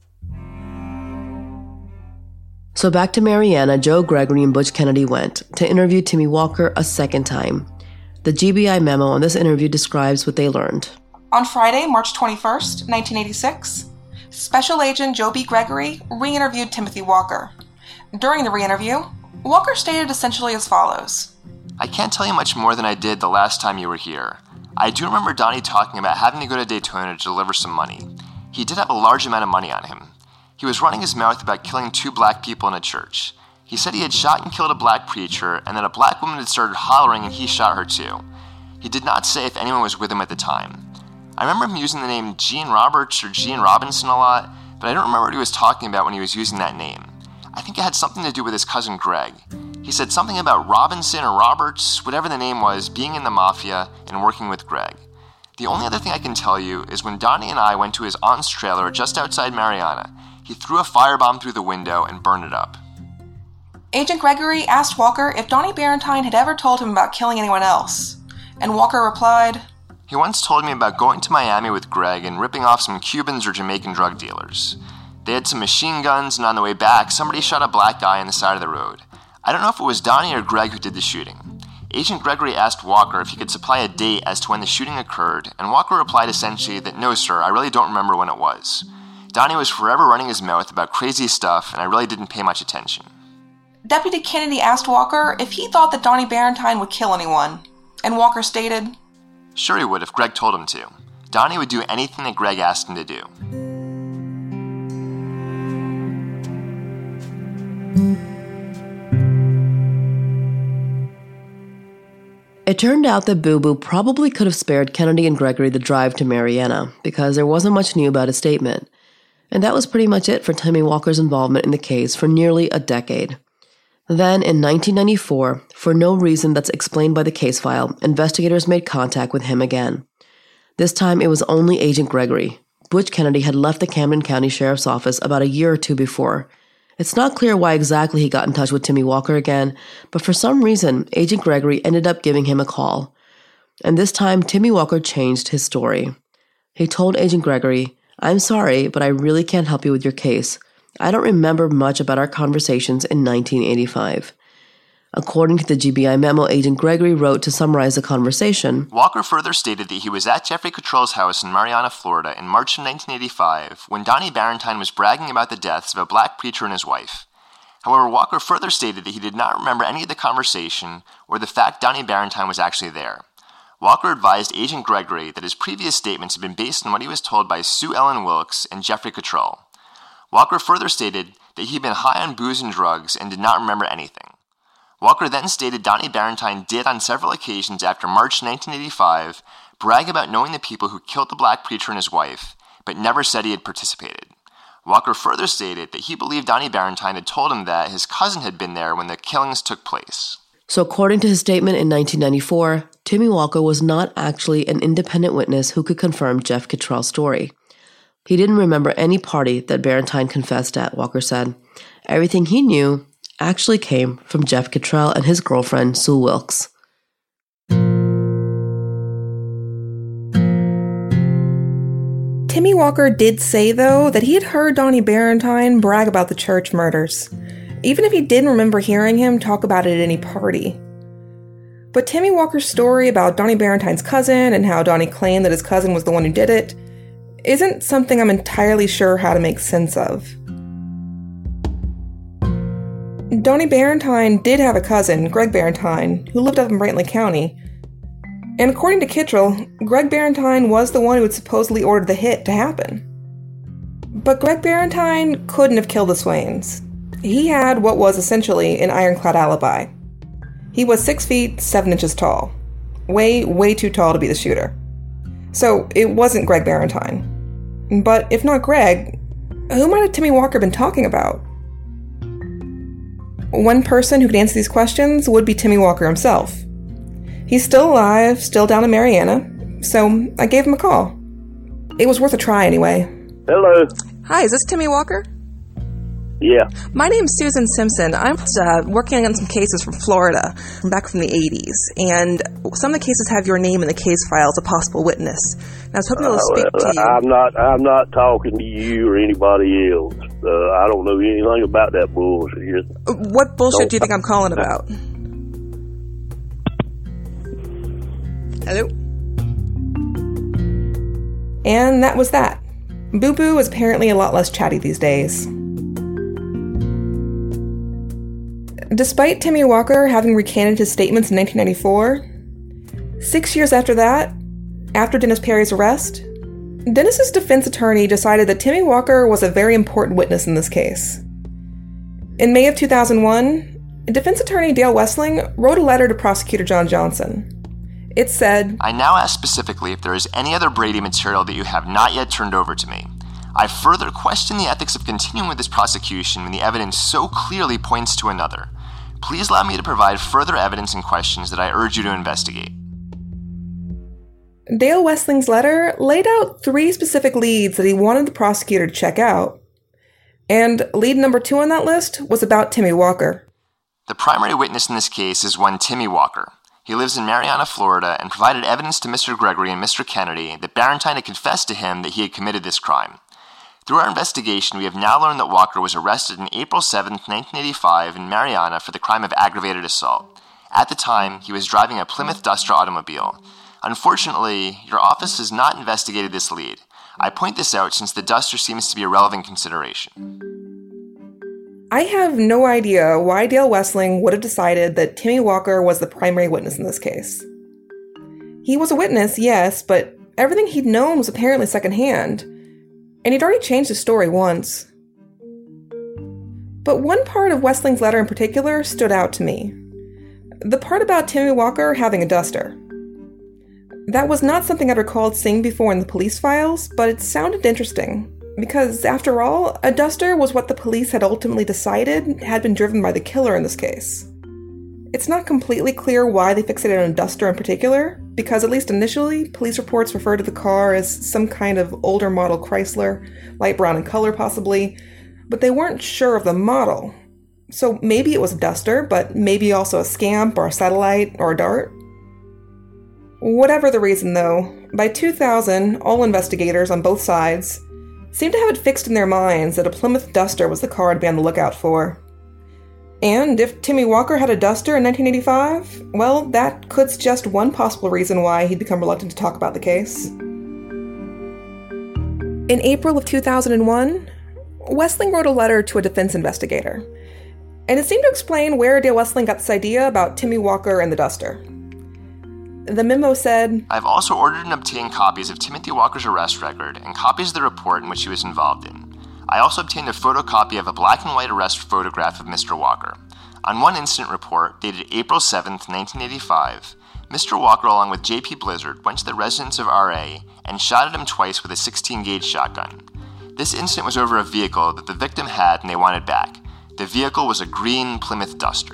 So back to Marianna, Joe Gregory and Butch Kennedy went to interview Timmy Walker a second time. The G B I memo on this interview describes what they learned. On Friday, March twenty-first, nineteen eighty-six, Special Agent Joe B. Gregory re-interviewed Timothy Walker. During the re-interview, Walker stated essentially as follows. I can't tell you much more than I did the last time you were here. I do remember Donnie talking about having to go to Daytona to deliver some money. He did have a large amount of money on him. He was running his mouth about killing two black people in a church. He said he had shot and killed a black preacher and that a black woman had started hollering and he shot her too. He did not say if anyone was with him at the time. I remember him using the name Gene Roberts or Gene Robinson a lot, but I don't remember what he was talking about when he was using that name. I think it had something to do with his cousin Greg. He said something about Robinson or Roberts, whatever the name was, being in the mafia and working with Greg. The only other thing I can tell you is when Donnie and I went to his aunt's trailer just outside Marianna, he threw a firebomb through the window and burned it up. Agent Gregory asked Walker if Donnie Barentine had ever told him about killing anyone else, and Walker replied, He once told me about going to Miami with Greg and ripping off some Cubans or Jamaican drug dealers. They had some machine guns, and on the way back, somebody shot a black guy on the side of the road. I don't know if it was Donnie or Greg who did the shooting. Agent Gregory asked Walker if he could supply a date as to when the shooting occurred, and Walker replied essentially that no sir, I really don't remember when it was. Donnie was forever running his mouth about crazy stuff, and I really didn't pay much attention. Deputy Kennedy asked Walker if he thought that Donnie Barentine would kill anyone, and Walker stated, Sure he would if Greg told him to. Donnie would do anything that Greg asked him to do. It turned out that Boo Boo probably could have spared Kennedy and Gregory the drive to Marianna because there wasn't much new about his statement. And that was pretty much it for Timmy Walker's involvement in the case for nearly a decade. Then, in nineteen ninety-four, for no reason that's explained by the case file, investigators made contact with him again. This time it was only Agent Gregory. Butch Kennedy had left the Camden County Sheriff's Office about a year or two before. It's not clear why exactly he got in touch with Timmy Walker again, but for some reason, Agent Gregory ended up giving him a call. And this time, Timmy Walker changed his story. He told Agent Gregory, I'm sorry, but I really can't help you with your case. I don't remember much about our conversations in nineteen eighty-five. According to the G B I memo, Agent Gregory wrote to summarize the conversation. Walker further stated that he was at Jeffrey Cottrell's house in Marianna, Florida in March of nineteen eighty-five when Donnie Barentine was bragging about the deaths of a black preacher and his wife. However, Walker further stated that he did not remember any of the conversation or the fact Donnie Barentine was actually there. Walker advised Agent Gregory that his previous statements had been based on what he was told by Sue Ellen Wilkes and Jeffrey Cottrell. Walker further stated that he had been high on booze and drugs and did not remember anything. Walker then stated Donnie Barentine did on several occasions after March nineteen eighty-five brag about knowing the people who killed the black preacher and his wife, but never said he had participated. Walker further stated that he believed Donnie Barentine had told him that his cousin had been there when the killings took place. So according to his statement in nineteen ninety-four, Timmy Walker was not actually an independent witness who could confirm Jeff Cottrell's story. He didn't remember any party that Barentine confessed at, Walker said. Everything he knew, actually came from Jeff Kittrell and his girlfriend, Sue Wilkes. Timmy Walker did say, though, that he had heard Donnie Barentine brag about the church murders, even if he didn't remember hearing him talk about it at any party. But Timmy Walker's story about Donnie Barentine's cousin and how Donnie claimed that his cousin was the one who did it isn't something I'm entirely sure how to make sense of. Donnie Barentine did have a cousin, Greg Barentine, who lived up in Brantley County. And according to Kittrell, Greg Barentine was the one who had supposedly ordered the hit to happen. But Greg Barentine couldn't have killed the Swains. He had what was essentially an ironclad alibi. He was six feet, seven inches tall. Way, way too tall to be the shooter. So it wasn't Greg Barentine. But if not Greg, who might have Timmy Walker been talking about? One person who could answer these questions would be Timmy Walker himself. He's still alive, still down in Marianna, so I gave him a call. It was worth a try anyway. Hello. Hi, is this Timmy Walker? Yeah. My name's Susan Simpson. I'm uh, working on some cases from Florida, from back from the eighties, and some of the cases have your name in the case file as a possible witness. And I was hoping to uh, speak well, to you. I'm not. I'm not talking to you or anybody else. Uh, I don't know anything about that bullshit. What bullshit do you think I'm calling about? Hello? And that was that. Boo Boo is apparently a lot less chatty these days. Despite Timmy Walker having recanted his statements in nineteen ninety-four, six years after that, after Dennis Perry's arrest, Dennis's defense attorney decided that Timmy Walker was a very important witness in this case. In May of two thousand one, defense attorney Dale Westling wrote a letter to prosecutor John Johnson. It said, I now ask specifically if there is any other Brady material that you have not yet turned over to me. I further question the ethics of continuing with this prosecution when the evidence so clearly points to another. Please allow me to provide further evidence and questions that I urge you to investigate. Dale Westling's letter laid out three specific leads that he wanted the prosecutor to check out. And lead number two on that list was about Timmy Walker. The primary witness in this case is one Timmy Walker. He lives in Marianna, Florida, and provided evidence to Mister Gregory and Mister Kennedy that Barentine had confessed to him that he had committed this crime. Through our investigation, we have now learned that Walker was arrested on April seventh, nineteen eighty-five in Marianna for the crime of aggravated assault. At the time, he was driving a Plymouth Duster automobile. Unfortunately, your office has not investigated this lead. I point this out since the Duster seems to be a relevant consideration. I have no idea why Dale Westling would have decided that Timmy Walker was the primary witness in this case. He was a witness, yes, but everything he'd known was apparently secondhand, and he'd already changed his story once. But one part of Westling's letter in particular stood out to me. The part about Timmy Walker having a Duster. That was not something I'd recalled seeing before in the police files, but it sounded interesting. Because, after all, a Duster was what the police had ultimately decided had been driven by the killer in this case. It's not completely clear why they fixated on a Duster in particular, because at least initially, police reports referred to the car as some kind of older model Chrysler, light brown in color possibly, but they weren't sure of the model. So maybe it was a Duster, but maybe also a Scamp or a Satellite or a Dart. Whatever the reason though, by two thousand, all investigators on both sides seemed to have it fixed in their minds that a Plymouth Duster was the car to be on the lookout for. And if Timmy Walker had a Duster in nineteen eighty-five, well, that could suggest one possible reason why he'd become reluctant to talk about the case. In April of two thousand one, Westling wrote a letter to a defense investigator, and it seemed to explain where Dale Westling got this idea about Timmy Walker and the Duster. The memo said, I've also ordered and obtained copies of Timothy Walker's arrest record and copies of the report in which he was involved in. I also obtained a photocopy of a black and white arrest photograph of Mister Walker. On one incident report, dated April seventh, nineteen eighty-five, Mister Walker, along with J P Blizzard, went to the residence of R A and shot at him twice with a sixteen gauge shotgun. This incident was over a vehicle that the victim had and they wanted back. The vehicle was a green Plymouth Duster.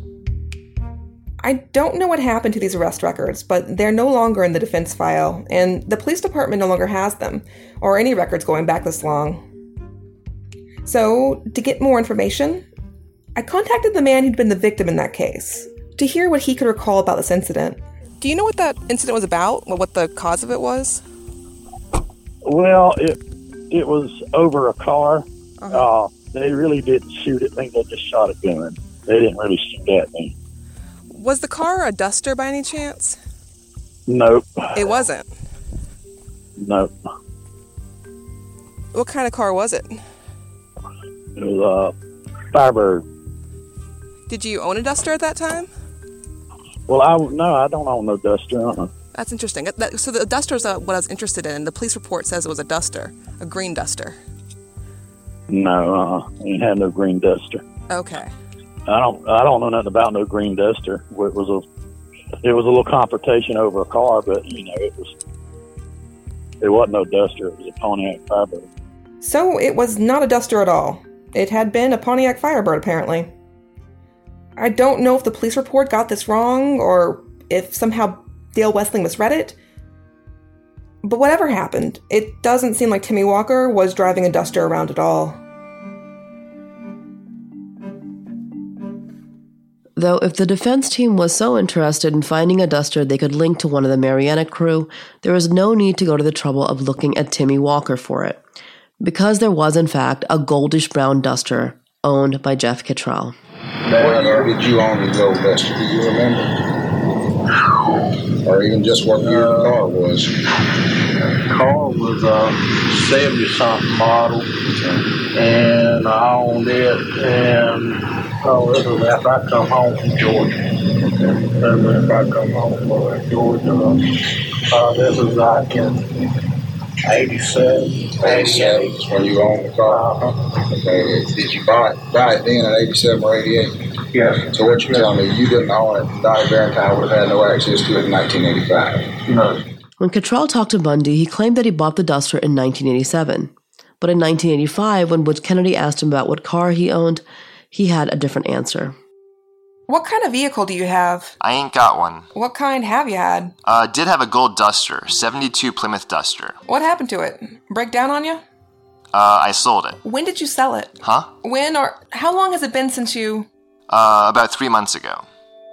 I don't know what happened to these arrest records, but they're no longer in the defense file, and the police department no longer has them, or any records going back this long. So, to get more information, I contacted the man who'd been the victim in that case to hear what he could recall about this incident. Do you know what that incident was about? What the cause of it was? Well, it it was over a car. Uh-huh. Uh, they really didn't shoot at me. They just shot a gun. They didn't really shoot at me. Was the car a Duster by any chance? Nope. It wasn't? Nope. What kind of car was it? It was a Firebird. Did you own a Duster at that time? Well, I no, I don't own no Duster. Uh-uh. That's interesting. That, so the Duster is what I was interested in. The police report says it was a Duster, a green Duster. No, uh, I ain't had no green Duster. Okay. I don't, I don't know nothing about no green Duster. It was a, it was a little confrontation over a car, but you know, it was, it wasn't no Duster. It was a Pontiac Firebird. So it was not a Duster at all. It had been a Pontiac Firebird, apparently. I don't know if the police report got this wrong or if somehow Dale Westling misread it. But whatever happened, it doesn't seem like Timmy Walker was driving a Duster around at all. Though if the defense team was so interested in finding a Duster they could link to one of the Mariana crew, there was no need to go to the trouble of looking at Timmy Walker for it, because there was in fact a goldish-brown Duster owned by Jeff Kittrell. What year did you own the gold Duster? Do you remember? Or even just what year the car was? The car was a seventy-something model, and I owned it, and oh, this was after I come home from Georgia. This was after I come home from Georgia. Uh, this was like in eighty-seven. eighty-seven is when you owned the car? Uh-huh. Okay. Did you buy it, buy it then in eighty-seven or eighty-eight? Yes. So what you're telling me, you didn't own it, Donnie Barentine would have had no access to it in nineteen eighty-five? No. When Kittrell talked to Bundy, he claimed that he bought the Duster in nineteen eighty-seven. But in nineteen eighty-five, when Butch Kennedy asked him about what car he owned, he had a different answer. What kind of vehicle do you have? I ain't got one. What kind have you had? Uh, did have a gold Duster, seventy-two Plymouth Duster. What happened to it? Break down on you? Uh, I sold it. When did you sell it? Huh? When or how long has it been since you... Uh, about three months ago.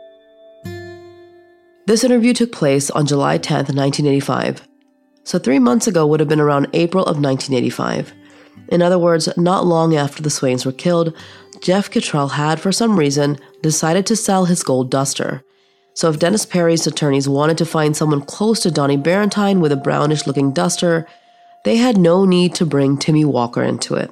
This interview took place on July tenth, nineteen eighty-five. So three months ago would have been around April of nineteen eighty-five. In other words, not long after the Swains were killed, Jeff Kittrell had, for some reason, decided to sell his gold Duster. So if Dennis Perry's attorneys wanted to find someone close to Donnie Barentine with a brownish-looking Duster, they had no need to bring Timmy Walker into it.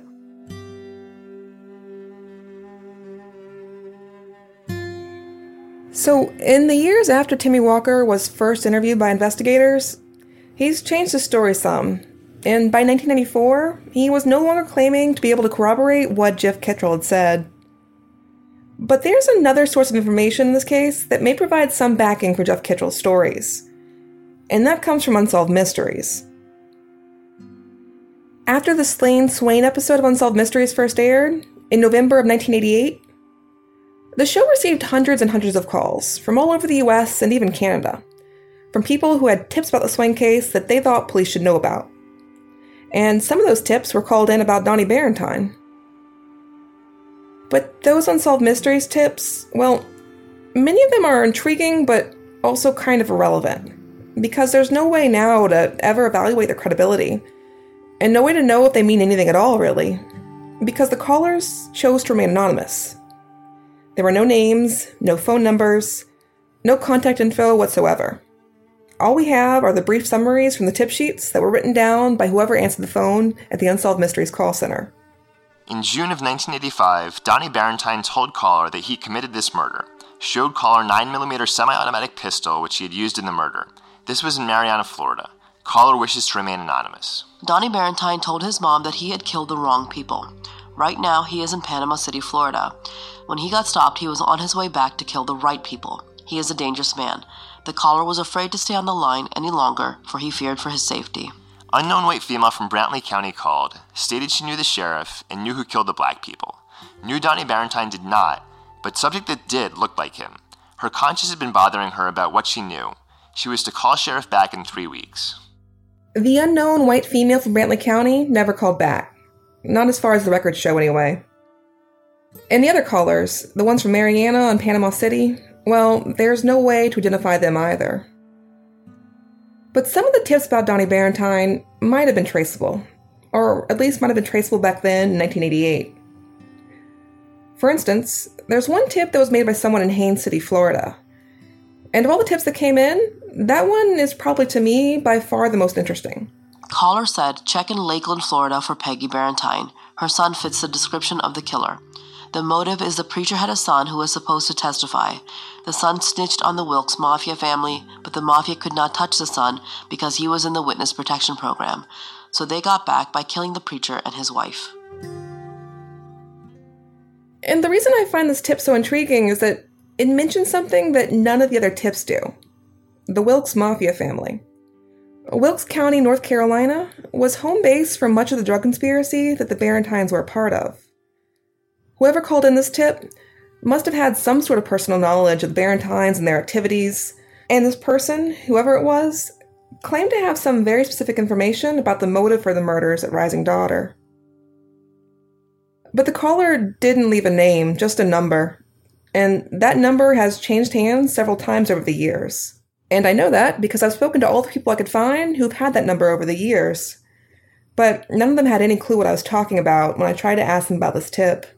So, in the years after Timmy Walker was first interviewed by investigators, he's changed his story some. And by nineteen ninety-four, he was no longer claiming to be able to corroborate what Jeff Kittrell had said. But there's another source of information in this case that may provide some backing for Jeff Kittrell's stories. And that comes from Unsolved Mysteries. After the Slane Swain episode of Unsolved Mysteries first aired, in November of nineteen eighty-eight, the show received hundreds and hundreds of calls from all over the U S and even Canada, from people who had tips about the Swain case that they thought police should know about. And some of those tips were called in about Donnie Barentine. But those Unsolved Mysteries tips, well, many of them are intriguing but also kind of irrelevant, because there's no way now to ever evaluate their credibility, and no way to know if they mean anything at all, really, because the callers chose to remain anonymous. There were no names, no phone numbers, no contact info whatsoever. All we have are the brief summaries from the tip sheets that were written down by whoever answered the phone at the Unsolved Mysteries call center. In June of nineteen eighty-five, Donnie Barentine told caller that he committed this murder, showed caller nine millimeter semi-automatic pistol which he had used in the murder. This was in Mariana, Florida. Caller wishes to remain anonymous. Donnie Barentine told his mom that he had killed the wrong people. Right now, he is in Panama City, Florida. When he got stopped, he was on his way back to kill the right people. He is a dangerous man. The caller was afraid to stay on the line any longer, for he feared for his safety. Unknown white female from Brantley County called, stated she knew the sheriff and knew who killed the black people. Knew Donnie Barentine did not, but subject that did looked like him. Her conscience had been bothering her about what she knew. She was to call sheriff back in three weeks. The unknown white female from Brantley County never called back. Not as far as the records show, anyway. And the other callers, the ones from Marianna and Panama City, well, there's no way to identify them either. But some of the tips about Donnie Barentine might have been traceable, or at least might have been traceable back then in nineteen eighty-eight. For instance, there's one tip that was made by someone in Haines City, Florida. And of all the tips that came in, that one is probably, to me, by far the most interesting. Caller said, check in Lakeland, Florida for Peggy Barentine. Her son fits the description of the killer. The motive is the preacher had a son who was supposed to testify. The son snitched on the Wilkes Mafia family, but the Mafia could not touch the son because he was in the witness protection program. So they got back by killing the preacher and his wife. And the reason I find this tip so intriguing is that it mentions something that none of the other tips do. The Wilkes Mafia family. Wilkes County, North Carolina, was home base for much of the drug conspiracy that the Barentines were a part of. Whoever called in this tip must have had some sort of personal knowledge of the Barentines and their activities, and this person, whoever it was, claimed to have some very specific information about the motive for the murders at Rising Daughter. But the caller didn't leave a name, just a number, and that number has changed hands several times over the years. And I know that because I've spoken to all the people I could find who've had that number over the years, but none of them had any clue what I was talking about when I tried to ask them about this tip.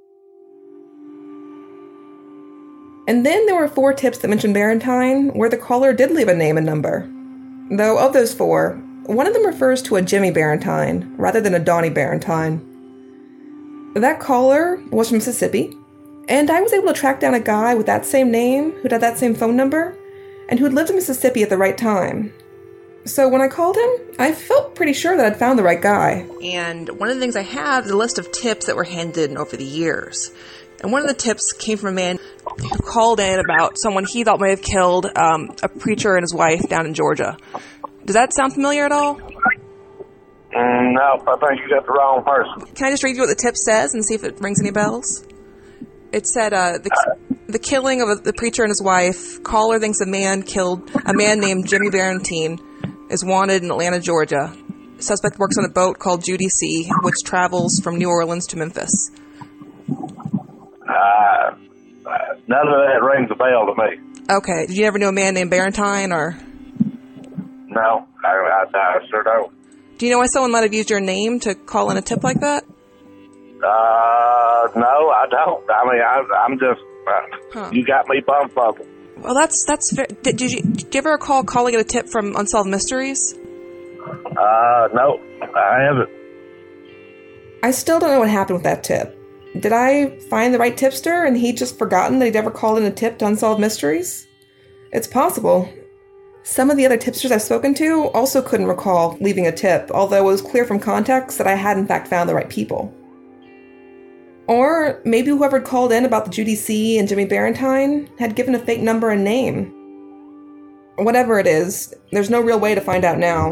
And then there were four tips that mentioned Barentine, where the caller did leave a name and number. Though of those four, one of them refers to a Jimmy Barentine, rather than a Donnie Barentine. That caller was from Mississippi, and I was able to track down a guy with that same name, who'd had that same phone number, and who'd lived in Mississippi at the right time. So when I called him, I felt pretty sure that I'd found the right guy. And one of the things I have is a list of tips that were handed in over the years. And one of the tips came from a man who called in about someone he thought might have killed um, a preacher and his wife down in Georgia. Does that sound familiar at all? Mm, no, I think you got the wrong person. Can I just read you what the tip says and see if it rings any bells? It said, uh, the, the killing of a, the preacher and his wife. Caller thinks a man killed a man named Jimmy Barentine is wanted in Atlanta, Georgia. Suspect works on a boat called Judy C, which travels from New Orleans to Memphis. Uh, none of that rings a bell to me. Okay. Did you ever know a man named Barentine, or? No, I, I, I sure don't. Do you know why someone might have used your name to call in a tip like that? Uh, no, I don't. I mean, I, I'm just, uh, huh. You got me bumfuzzled. Well, that's, that's, did, did you, did you ever recall calling it a tip from Unsolved Mysteries? Uh, no, I haven't. I still don't know what happened with that tip. Did I find the right tipster and he'd just forgotten that he'd ever called in a tip to Unsolved Mysteries? It's possible. Some of the other tipsters I've spoken to also couldn't recall leaving a tip, although it was clear from context that I had in fact found the right people. Or maybe whoever had called in about the Judy C and Jimmy Barentine had given a fake number and name. Whatever it is, there's no real way to find out now.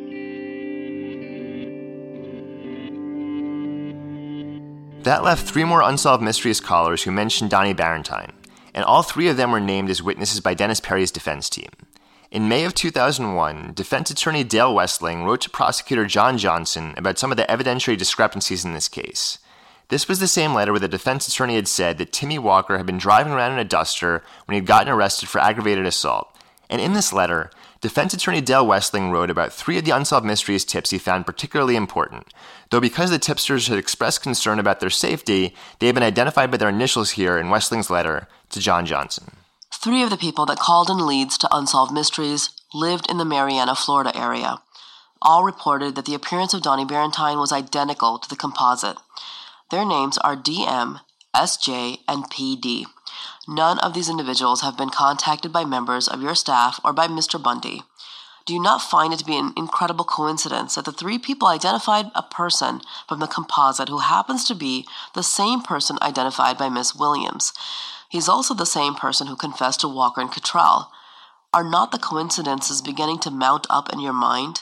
That left three more Unsolved Mysteries callers who mentioned Donnie Barentine, and all three of them were named as witnesses by Dennis Perry's defense team. In May of two thousand one, defense attorney Dale Westling wrote to prosecutor John Johnson about some of the evidentiary discrepancies in this case. This was the same letter where the defense attorney had said that Timmy Walker had been driving around in a Duster when he had gotten arrested for aggravated assault. And in this letter, defense attorney Dale Westling wrote about three of the Unsolved Mysteries tips he found particularly important, though because the tipsters had expressed concern about their safety, they had been identified by their initials here in Westling's letter to John Johnson. Three of the people that called in leads to Unsolved Mysteries lived in the Marianna, Florida area. All reported that the appearance of Donnie Barentine was identical to the composite. Their names are D M, S J, and P D. None of these individuals have been contacted by members of your staff or by Mister Bundy. Do you not find it to be an incredible coincidence that the three people identified a person from the composite who happens to be the same person identified by Miss Williams? He's also the same person who confessed to Walker and Cottrell. Are not the coincidences beginning to mount up in your mind?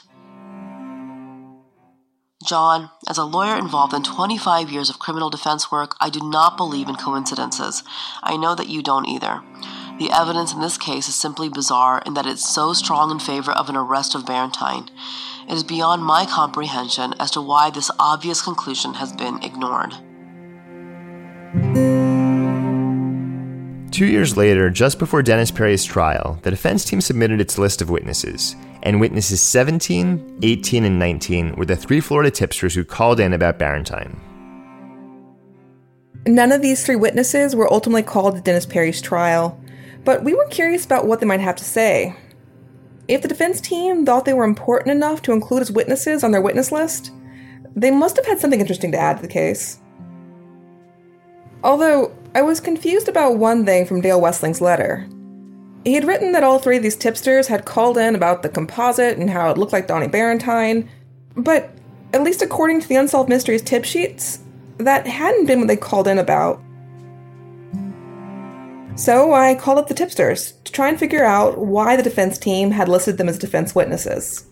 John, as a lawyer involved in twenty-five years of criminal defense work, I do not believe in coincidences. I know that you don't either. The evidence in this case is simply bizarre in that it's so strong in favor of an arrest of Barentine. It is beyond my comprehension as to why this obvious conclusion has been ignored. Two years later, just before Dennis Perry's trial, the defense team submitted its list of witnesses, and witnesses seventeen, eighteen, and nineteen were the three Florida tipsters who called in about Barentine. None of these three witnesses were ultimately called to Dennis Perry's trial, but we were curious about what they might have to say. If the defense team thought they were important enough to include as witnesses on their witness list, they must have had something interesting to add to the case. Although, I was confused about one thing from Dale Westling's letter. He had written that all three of these tipsters had called in about the composite and how it looked like Donnie Barentine, but at least according to the Unsolved Mysteries tip sheets, that hadn't been what they called in about. So I called up the tipsters to try and figure out why the defense team had listed them as defense witnesses.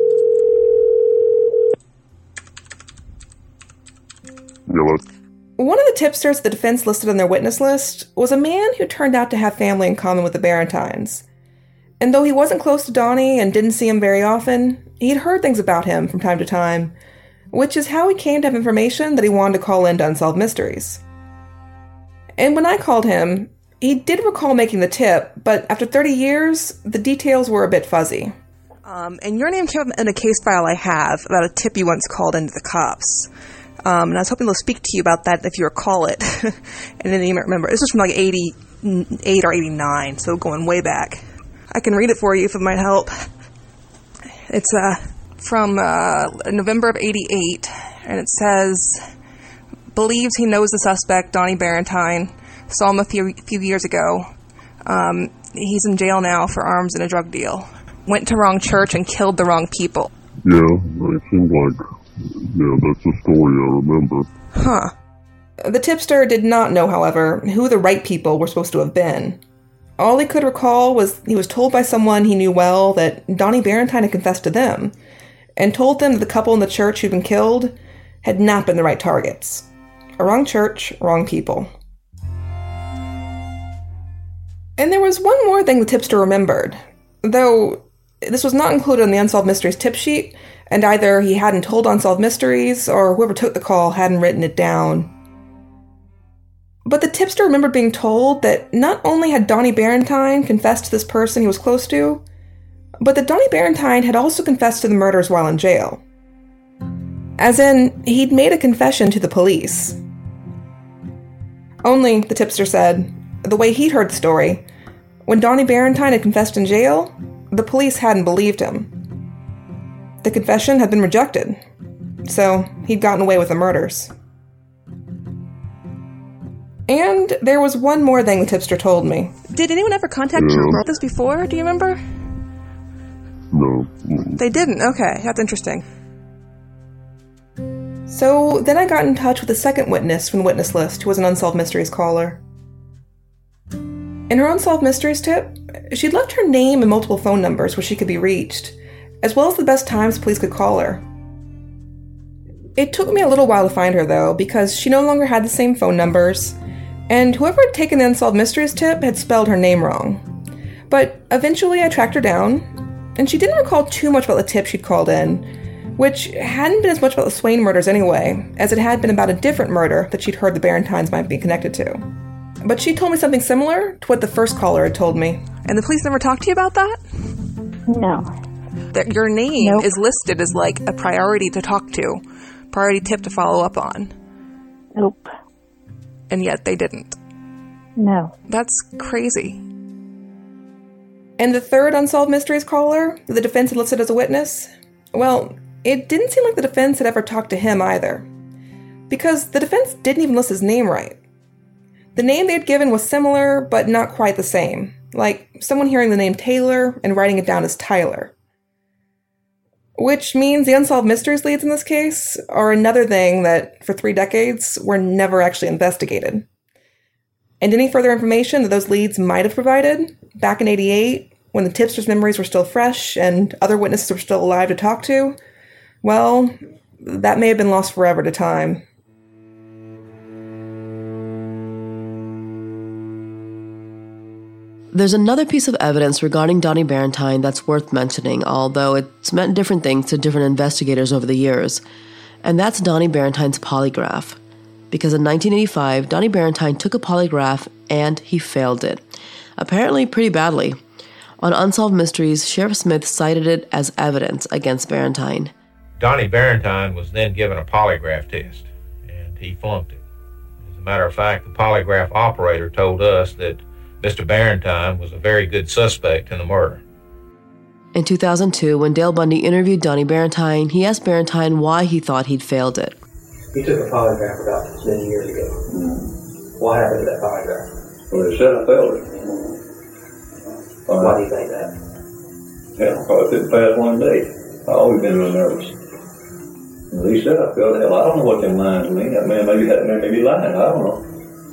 Hello? One of the tipsters the defense listed on their witness list was a man who turned out to have family in common with the Barentines. And though he wasn't close to Donnie and didn't see him very often, he'd heard things about him from time to time, which is how he came to have information that he wanted to call in to Unsolved Mysteries. And when I called him, he did recall making the tip, but after thirty years, the details were a bit fuzzy. Um, and your name came up in a case file I have about a tip you once called into the cops. Um, and I was hoping they'll speak to you about that if you recall it. And then you might remember. This was from like eighty-eight or eighty-nine, so going way back. I can read it for you if it might help. It's uh, from uh, November of eighty-eight, and it says, believes he knows the suspect, Donnie Barentine, saw him a few, few years ago. Um, he's in jail now for arms and a drug deal. Went to wrong church and killed the wrong people. Yeah, it seems like, yeah, that's the story I remember. Huh. The tipster did not know, however, who the right people were supposed to have been. All he could recall was he was told by someone he knew well that Donnie Barentine had confessed to them, and told them that the couple in the church who'd been killed had not been the right targets. A wrong church, wrong people. And there was one more thing the tipster remembered, though this was not included on the Unsolved Mysteries tip sheet, and either he hadn't told Unsolved Mysteries, or whoever took the call hadn't written it down. But the tipster remembered being told that not only had Donnie Barentine confessed to this person he was close to, but that Donnie Barentine had also confessed to the murders while in jail. As in, he'd made a confession to the police. Only, the tipster said, the way he'd heard the story, when Donnie Barentine had confessed in jail, the police hadn't believed him. The confession had been rejected, so he'd gotten away with the murders. And there was one more thing the tipster told me. Did anyone ever contact Yeah. you about this before? Do you remember? No. Mm. They didn't? Okay, that's interesting. So then I got in touch with the second witness from the witness list who was an Unsolved Mysteries caller. In her Unsolved Mysteries tip, she'd left her name and multiple phone numbers where she could be reached, as well as the best times police could call her. It took me a little while to find her, though, because she no longer had the same phone numbers, and whoever had taken the Unsolved Mysteries tip had spelled her name wrong. But eventually I tracked her down, and she didn't recall too much about the tip she'd called in, which hadn't been as much about the Swain murders anyway, as it had been about a different murder that she'd heard the Barentines might be connected to. But she told me something similar to what the first caller had told me. And the police never talked to you about that? No. That your name Nope. is listed as like a priority to talk to, priority tip to follow up on. Nope. And yet they didn't. No. That's crazy. And the third Unsolved Mysteries caller that the defense had listed as a witness? Well, it didn't seem like the defense had ever talked to him either. Because the defense didn't even list his name right. The name they had given was similar, but not quite the same. Like someone hearing the name Taylor and writing it down as Tyler. Which means the Unsolved Mysteries leads in this case are another thing that, for three decades, were never actually investigated. And any further information that those leads might have provided, back in eighty-eight, when the tipsters' memories were still fresh and other witnesses were still alive to talk to, well, that may have been lost forever to time. There's another piece of evidence regarding Donnie Barentine that's worth mentioning, although it's meant different things to different investigators over the years, and that's Donnie Barentine's polygraph. because in nineteen eighty-five, Donnie Barentine took a polygraph and he failed it. Apparently pretty badly. On Unsolved Mysteries, Sheriff Smith cited it as evidence against Barentine. Donnie Barentine was then given a polygraph test, and he flunked it. As a matter of fact, the polygraph operator told us that Mister Barentine was a very good suspect in the murder. In two thousand two, when Dale Bundy interviewed Donnie Barentine, he asked Barentine why he thought he'd failed it. You took a polygraph about ten years ago. Mm-hmm. What happened to that polygraph? Well, they said I failed it. Uh, why do you think that? Yeah, I couldn't pass one day. I've always been real nervous. And he said I failed it. Hell, I don't know what them lines mean. That man maybe that man may be lying. I don't know.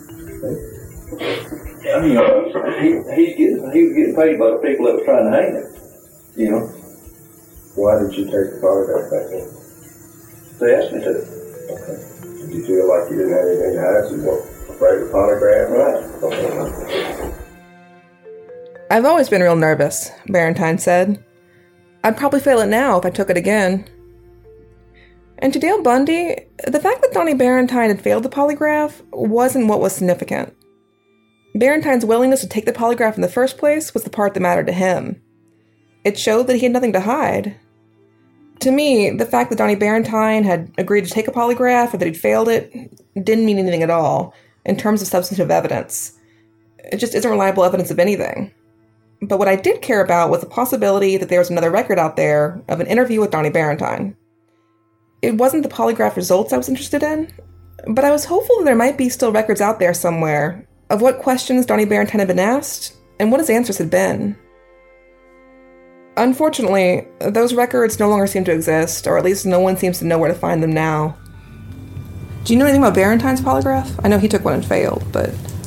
I mean, uh, he, he's getting, he was getting paid by the people that was trying to hang him. You know. Why did you take the polygraph back then? They asked me to. Okay. Did you feel like you didn't have anything to hide? So you weren't afraid of the polygraph? Right. Okay. I've always been real nervous, Barentine said. I'd probably fail it now if I took it again. And to Dale Bundy, the fact that Donnie Barentine had failed the polygraph wasn't what was significant. Barentine's willingness to take the polygraph in the first place was the part that mattered to him. It showed that he had nothing to hide. To me, the fact that Donnie Barentine had agreed to take a polygraph or that he'd failed it didn't mean anything at all in terms of substantive evidence. It just isn't reliable evidence of anything. But what I did care about was the possibility that there was another record out there of an interview with Donnie Barentine. It wasn't the polygraph results I was interested in, but I was hopeful that there might be still records out there somewhere of what questions Donnie Barentine had been asked and what his answers had been. Unfortunately, those records no longer seem to exist, or at least no one seems to know where to find them now. Do you know anything about Barentine's polygraph? I know he took one and failed, but...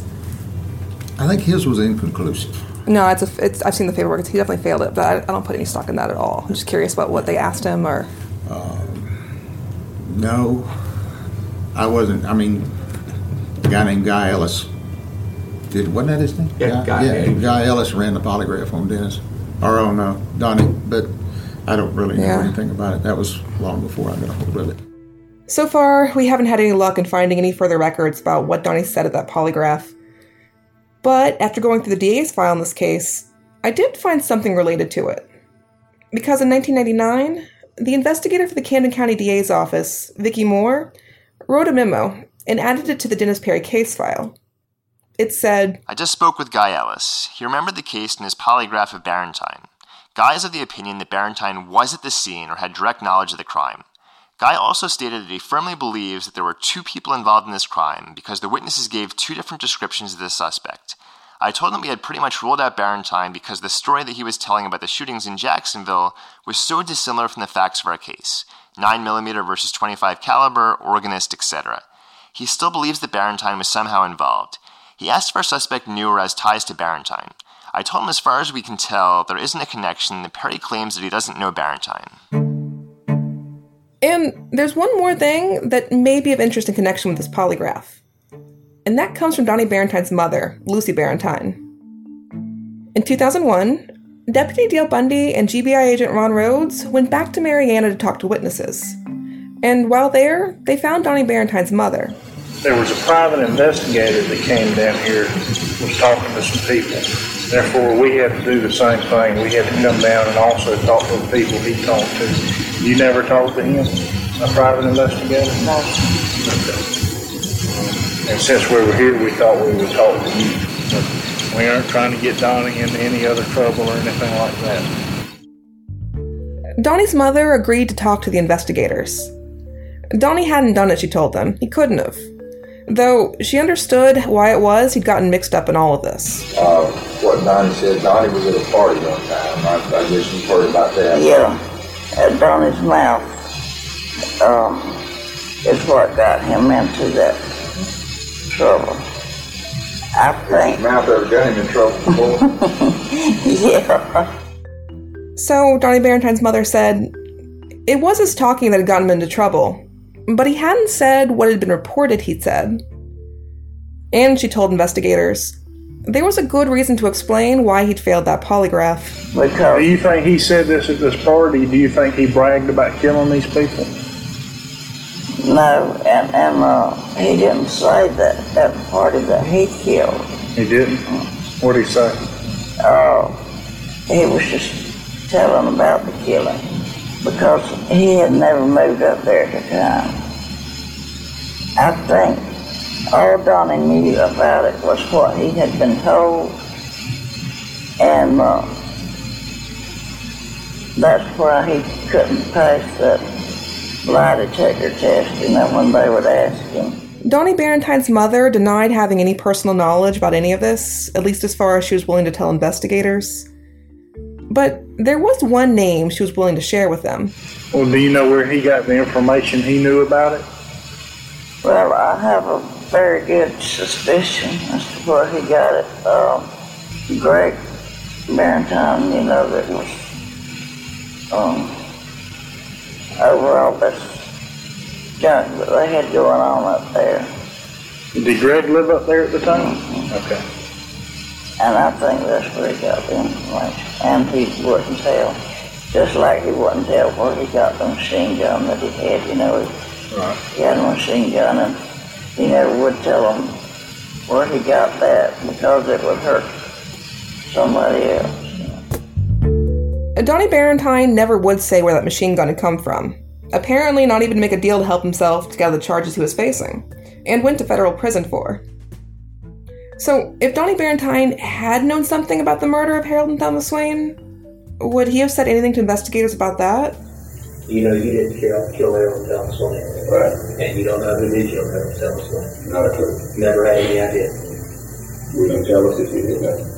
I think his was inconclusive. No, it's a, it's, I've seen the paperwork. He definitely failed it, but I, I don't put any stock in that at all. I'm just curious about what they asked him, or... Um, no, I wasn't. I mean, a guy named Guy Ellis did, wasn't that his name? Yeah, Guy, Guy, yeah, Guy Ellis ran the polygraph on Dennis, or on uh, Donnie, but I don't really know yeah. anything about it. That was long before I got a hold of it. So far, we haven't had any luck in finding any further records about what Donnie said at that polygraph. But after going through the D A's file in this case, I did find something related to it. Because in nineteen ninety-nine, the investigator for the Camden County D A's office, Vicki Moore, wrote a memo and added it to the Dennis Perry case file. It said, I just spoke with Guy Ellis. He remembered the case in his polygraph of Barentine. Guy is of the opinion that Barentine was at the scene or had direct knowledge of the crime. Guy also stated that he firmly believes that there were two people involved in this crime because the witnesses gave two different descriptions of the suspect. I told him we had pretty much ruled out Barentine because the story that he was telling about the shootings in Jacksonville was so dissimilar from the facts of our case, nine millimeter versus twenty-five caliber, organist, et cetera. He still believes that Barentine was somehow involved. He asked if our suspect knew or has ties to Barentine. I told him as far as we can tell, there isn't a connection, that Perry claims that he doesn't know Barentine. And there's one more thing that may be of interest in connection with this polygraph. And that comes from Donnie Barentine's mother, Lucy Barentine. In two thousand one, Deputy Dale Bundy and G B I agent Ron Rhodes went back to Marianna to talk to witnesses. And while there, they found Donnie Barentine's mother. There was a private investigator that came down here, was talking to some people. Therefore, we had to do the same thing. We had to come down and also talk to the people he talked to. You never talked to him, a private investigator? No. Okay. And since we were here, we thought we would talk to you. We aren't trying to get Donnie into any other trouble or anything like that. Donnie's mother agreed to talk to the investigators. Donnie hadn't done it, she told them. He couldn't have. Though she understood why it was he'd gotten mixed up in all of this. Uh, what Donnie said, Donnie was at a party one time. I, I guess you've heard about that. Yeah, at Donnie's mouth um, is what got him into that trouble. I think. His mouth ever got him in trouble before? Yeah. So Donnie Barentine's mother said it was his talking that had gotten him into trouble, but he hadn't said what had been reported he'd said. And she told investigators there was a good reason to explain why he'd failed that polygraph. Do you think he said this at this party? Do you think he bragged about killing these people? No, and, and uh, he didn't say that at the party that he killed. He didn't? What did he say? Uh, he was just telling about the killing because he had never moved up there at the time. I think all Donnie knew about it was what he had been told, and uh, that's why he couldn't pass that lie detector test, you know, when they would ask him. Donnie Barentine's mother denied having any personal knowledge about any of this, at least as far as she was willing to tell investigators. But there was one name she was willing to share with them. Well, do you know where he got the information he knew about it? Well, I have a very good suspicion as to where he got it. Um, Greg Barentine, you know, that was um, over all this junk that they had going on up there. Did Greg live up there at the time? Mm-hmm. Okay. And I think that's where he got the information. And he wouldn't tell. Just like he wouldn't tell where he got the machine gun that he had, you know. He, right. he had a machine gun and he never would tell him where he got that because it would hurt somebody else. Donnie Barentine never would say where that machine gun had come from. Apparently not even make a deal to help himself to get out of the charges he was facing, and went to federal prison for. So, if Donnie Barentine had known something about the murder of Harold and Thelma Swain, would he have said anything to investigators about that? You know, you didn't kill, kill Harold and Thelma Swain. Right. And you don't know who did kill Harold and Thelma Swain. Not a clue. Never had any idea. We don't tell us if you did that.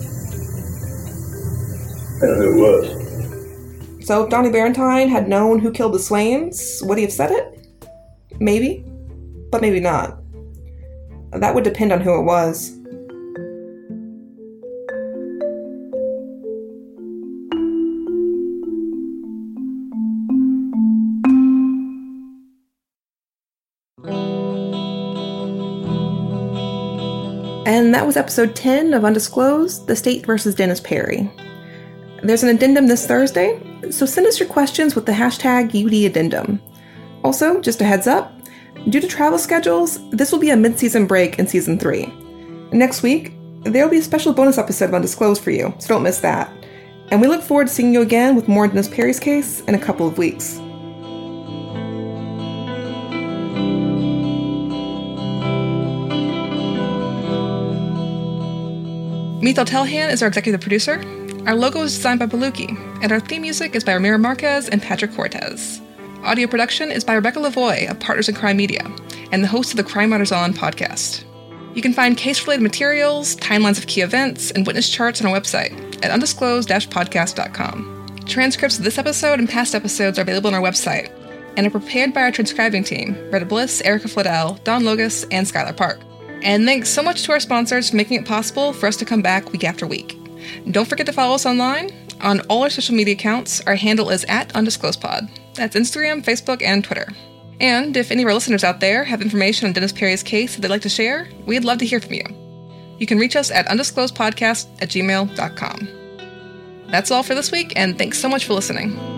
And who it was. So if Donnie Barentine had known who killed the Swains, would he have said it? Maybe. But maybe not. That would depend on who it was. And that was episode ten of Undisclosed, The State versus Dennis Perry. There's an addendum this Thursday, so send us your questions with the hashtag U D addendum. Also, just a heads up, due to travel schedules, this will be a mid-season break in season three. Next week, there will be a special bonus episode of Undisclosed for you, so don't miss that. And we look forward to seeing you again with more Dennis Perry's case in a couple of weeks. Mithal Telhan is our executive producer. Our logo is designed by Baluki, and our theme music is by Ramiro Marquez and Patrick Cortez. Audio production is by Rebecca Lavoie of Partners in Crime Media, and the host of the Crime Writers On podcast. You can find case-related materials, timelines of key events, and witness charts on our website at undisclosed dash podcast dot com. Transcripts of this episode and past episodes are available on our website, and are prepared by our transcribing team, Retta Bliss, Erica Fladell, Don Logus, and Skylar Park. And thanks so much to our sponsors for making it possible for us to come back week after week. Don't forget to follow us online. On all our social media accounts, our handle is at undisclosedpod. That's Instagram, Facebook, and Twitter. And if any of our listeners out there have information on Dennis Perry's case that they'd like to share, we'd love to hear from you. You can reach us at undisclosedpodcast at gmail dot com. That's all for this week, and thanks so much for listening.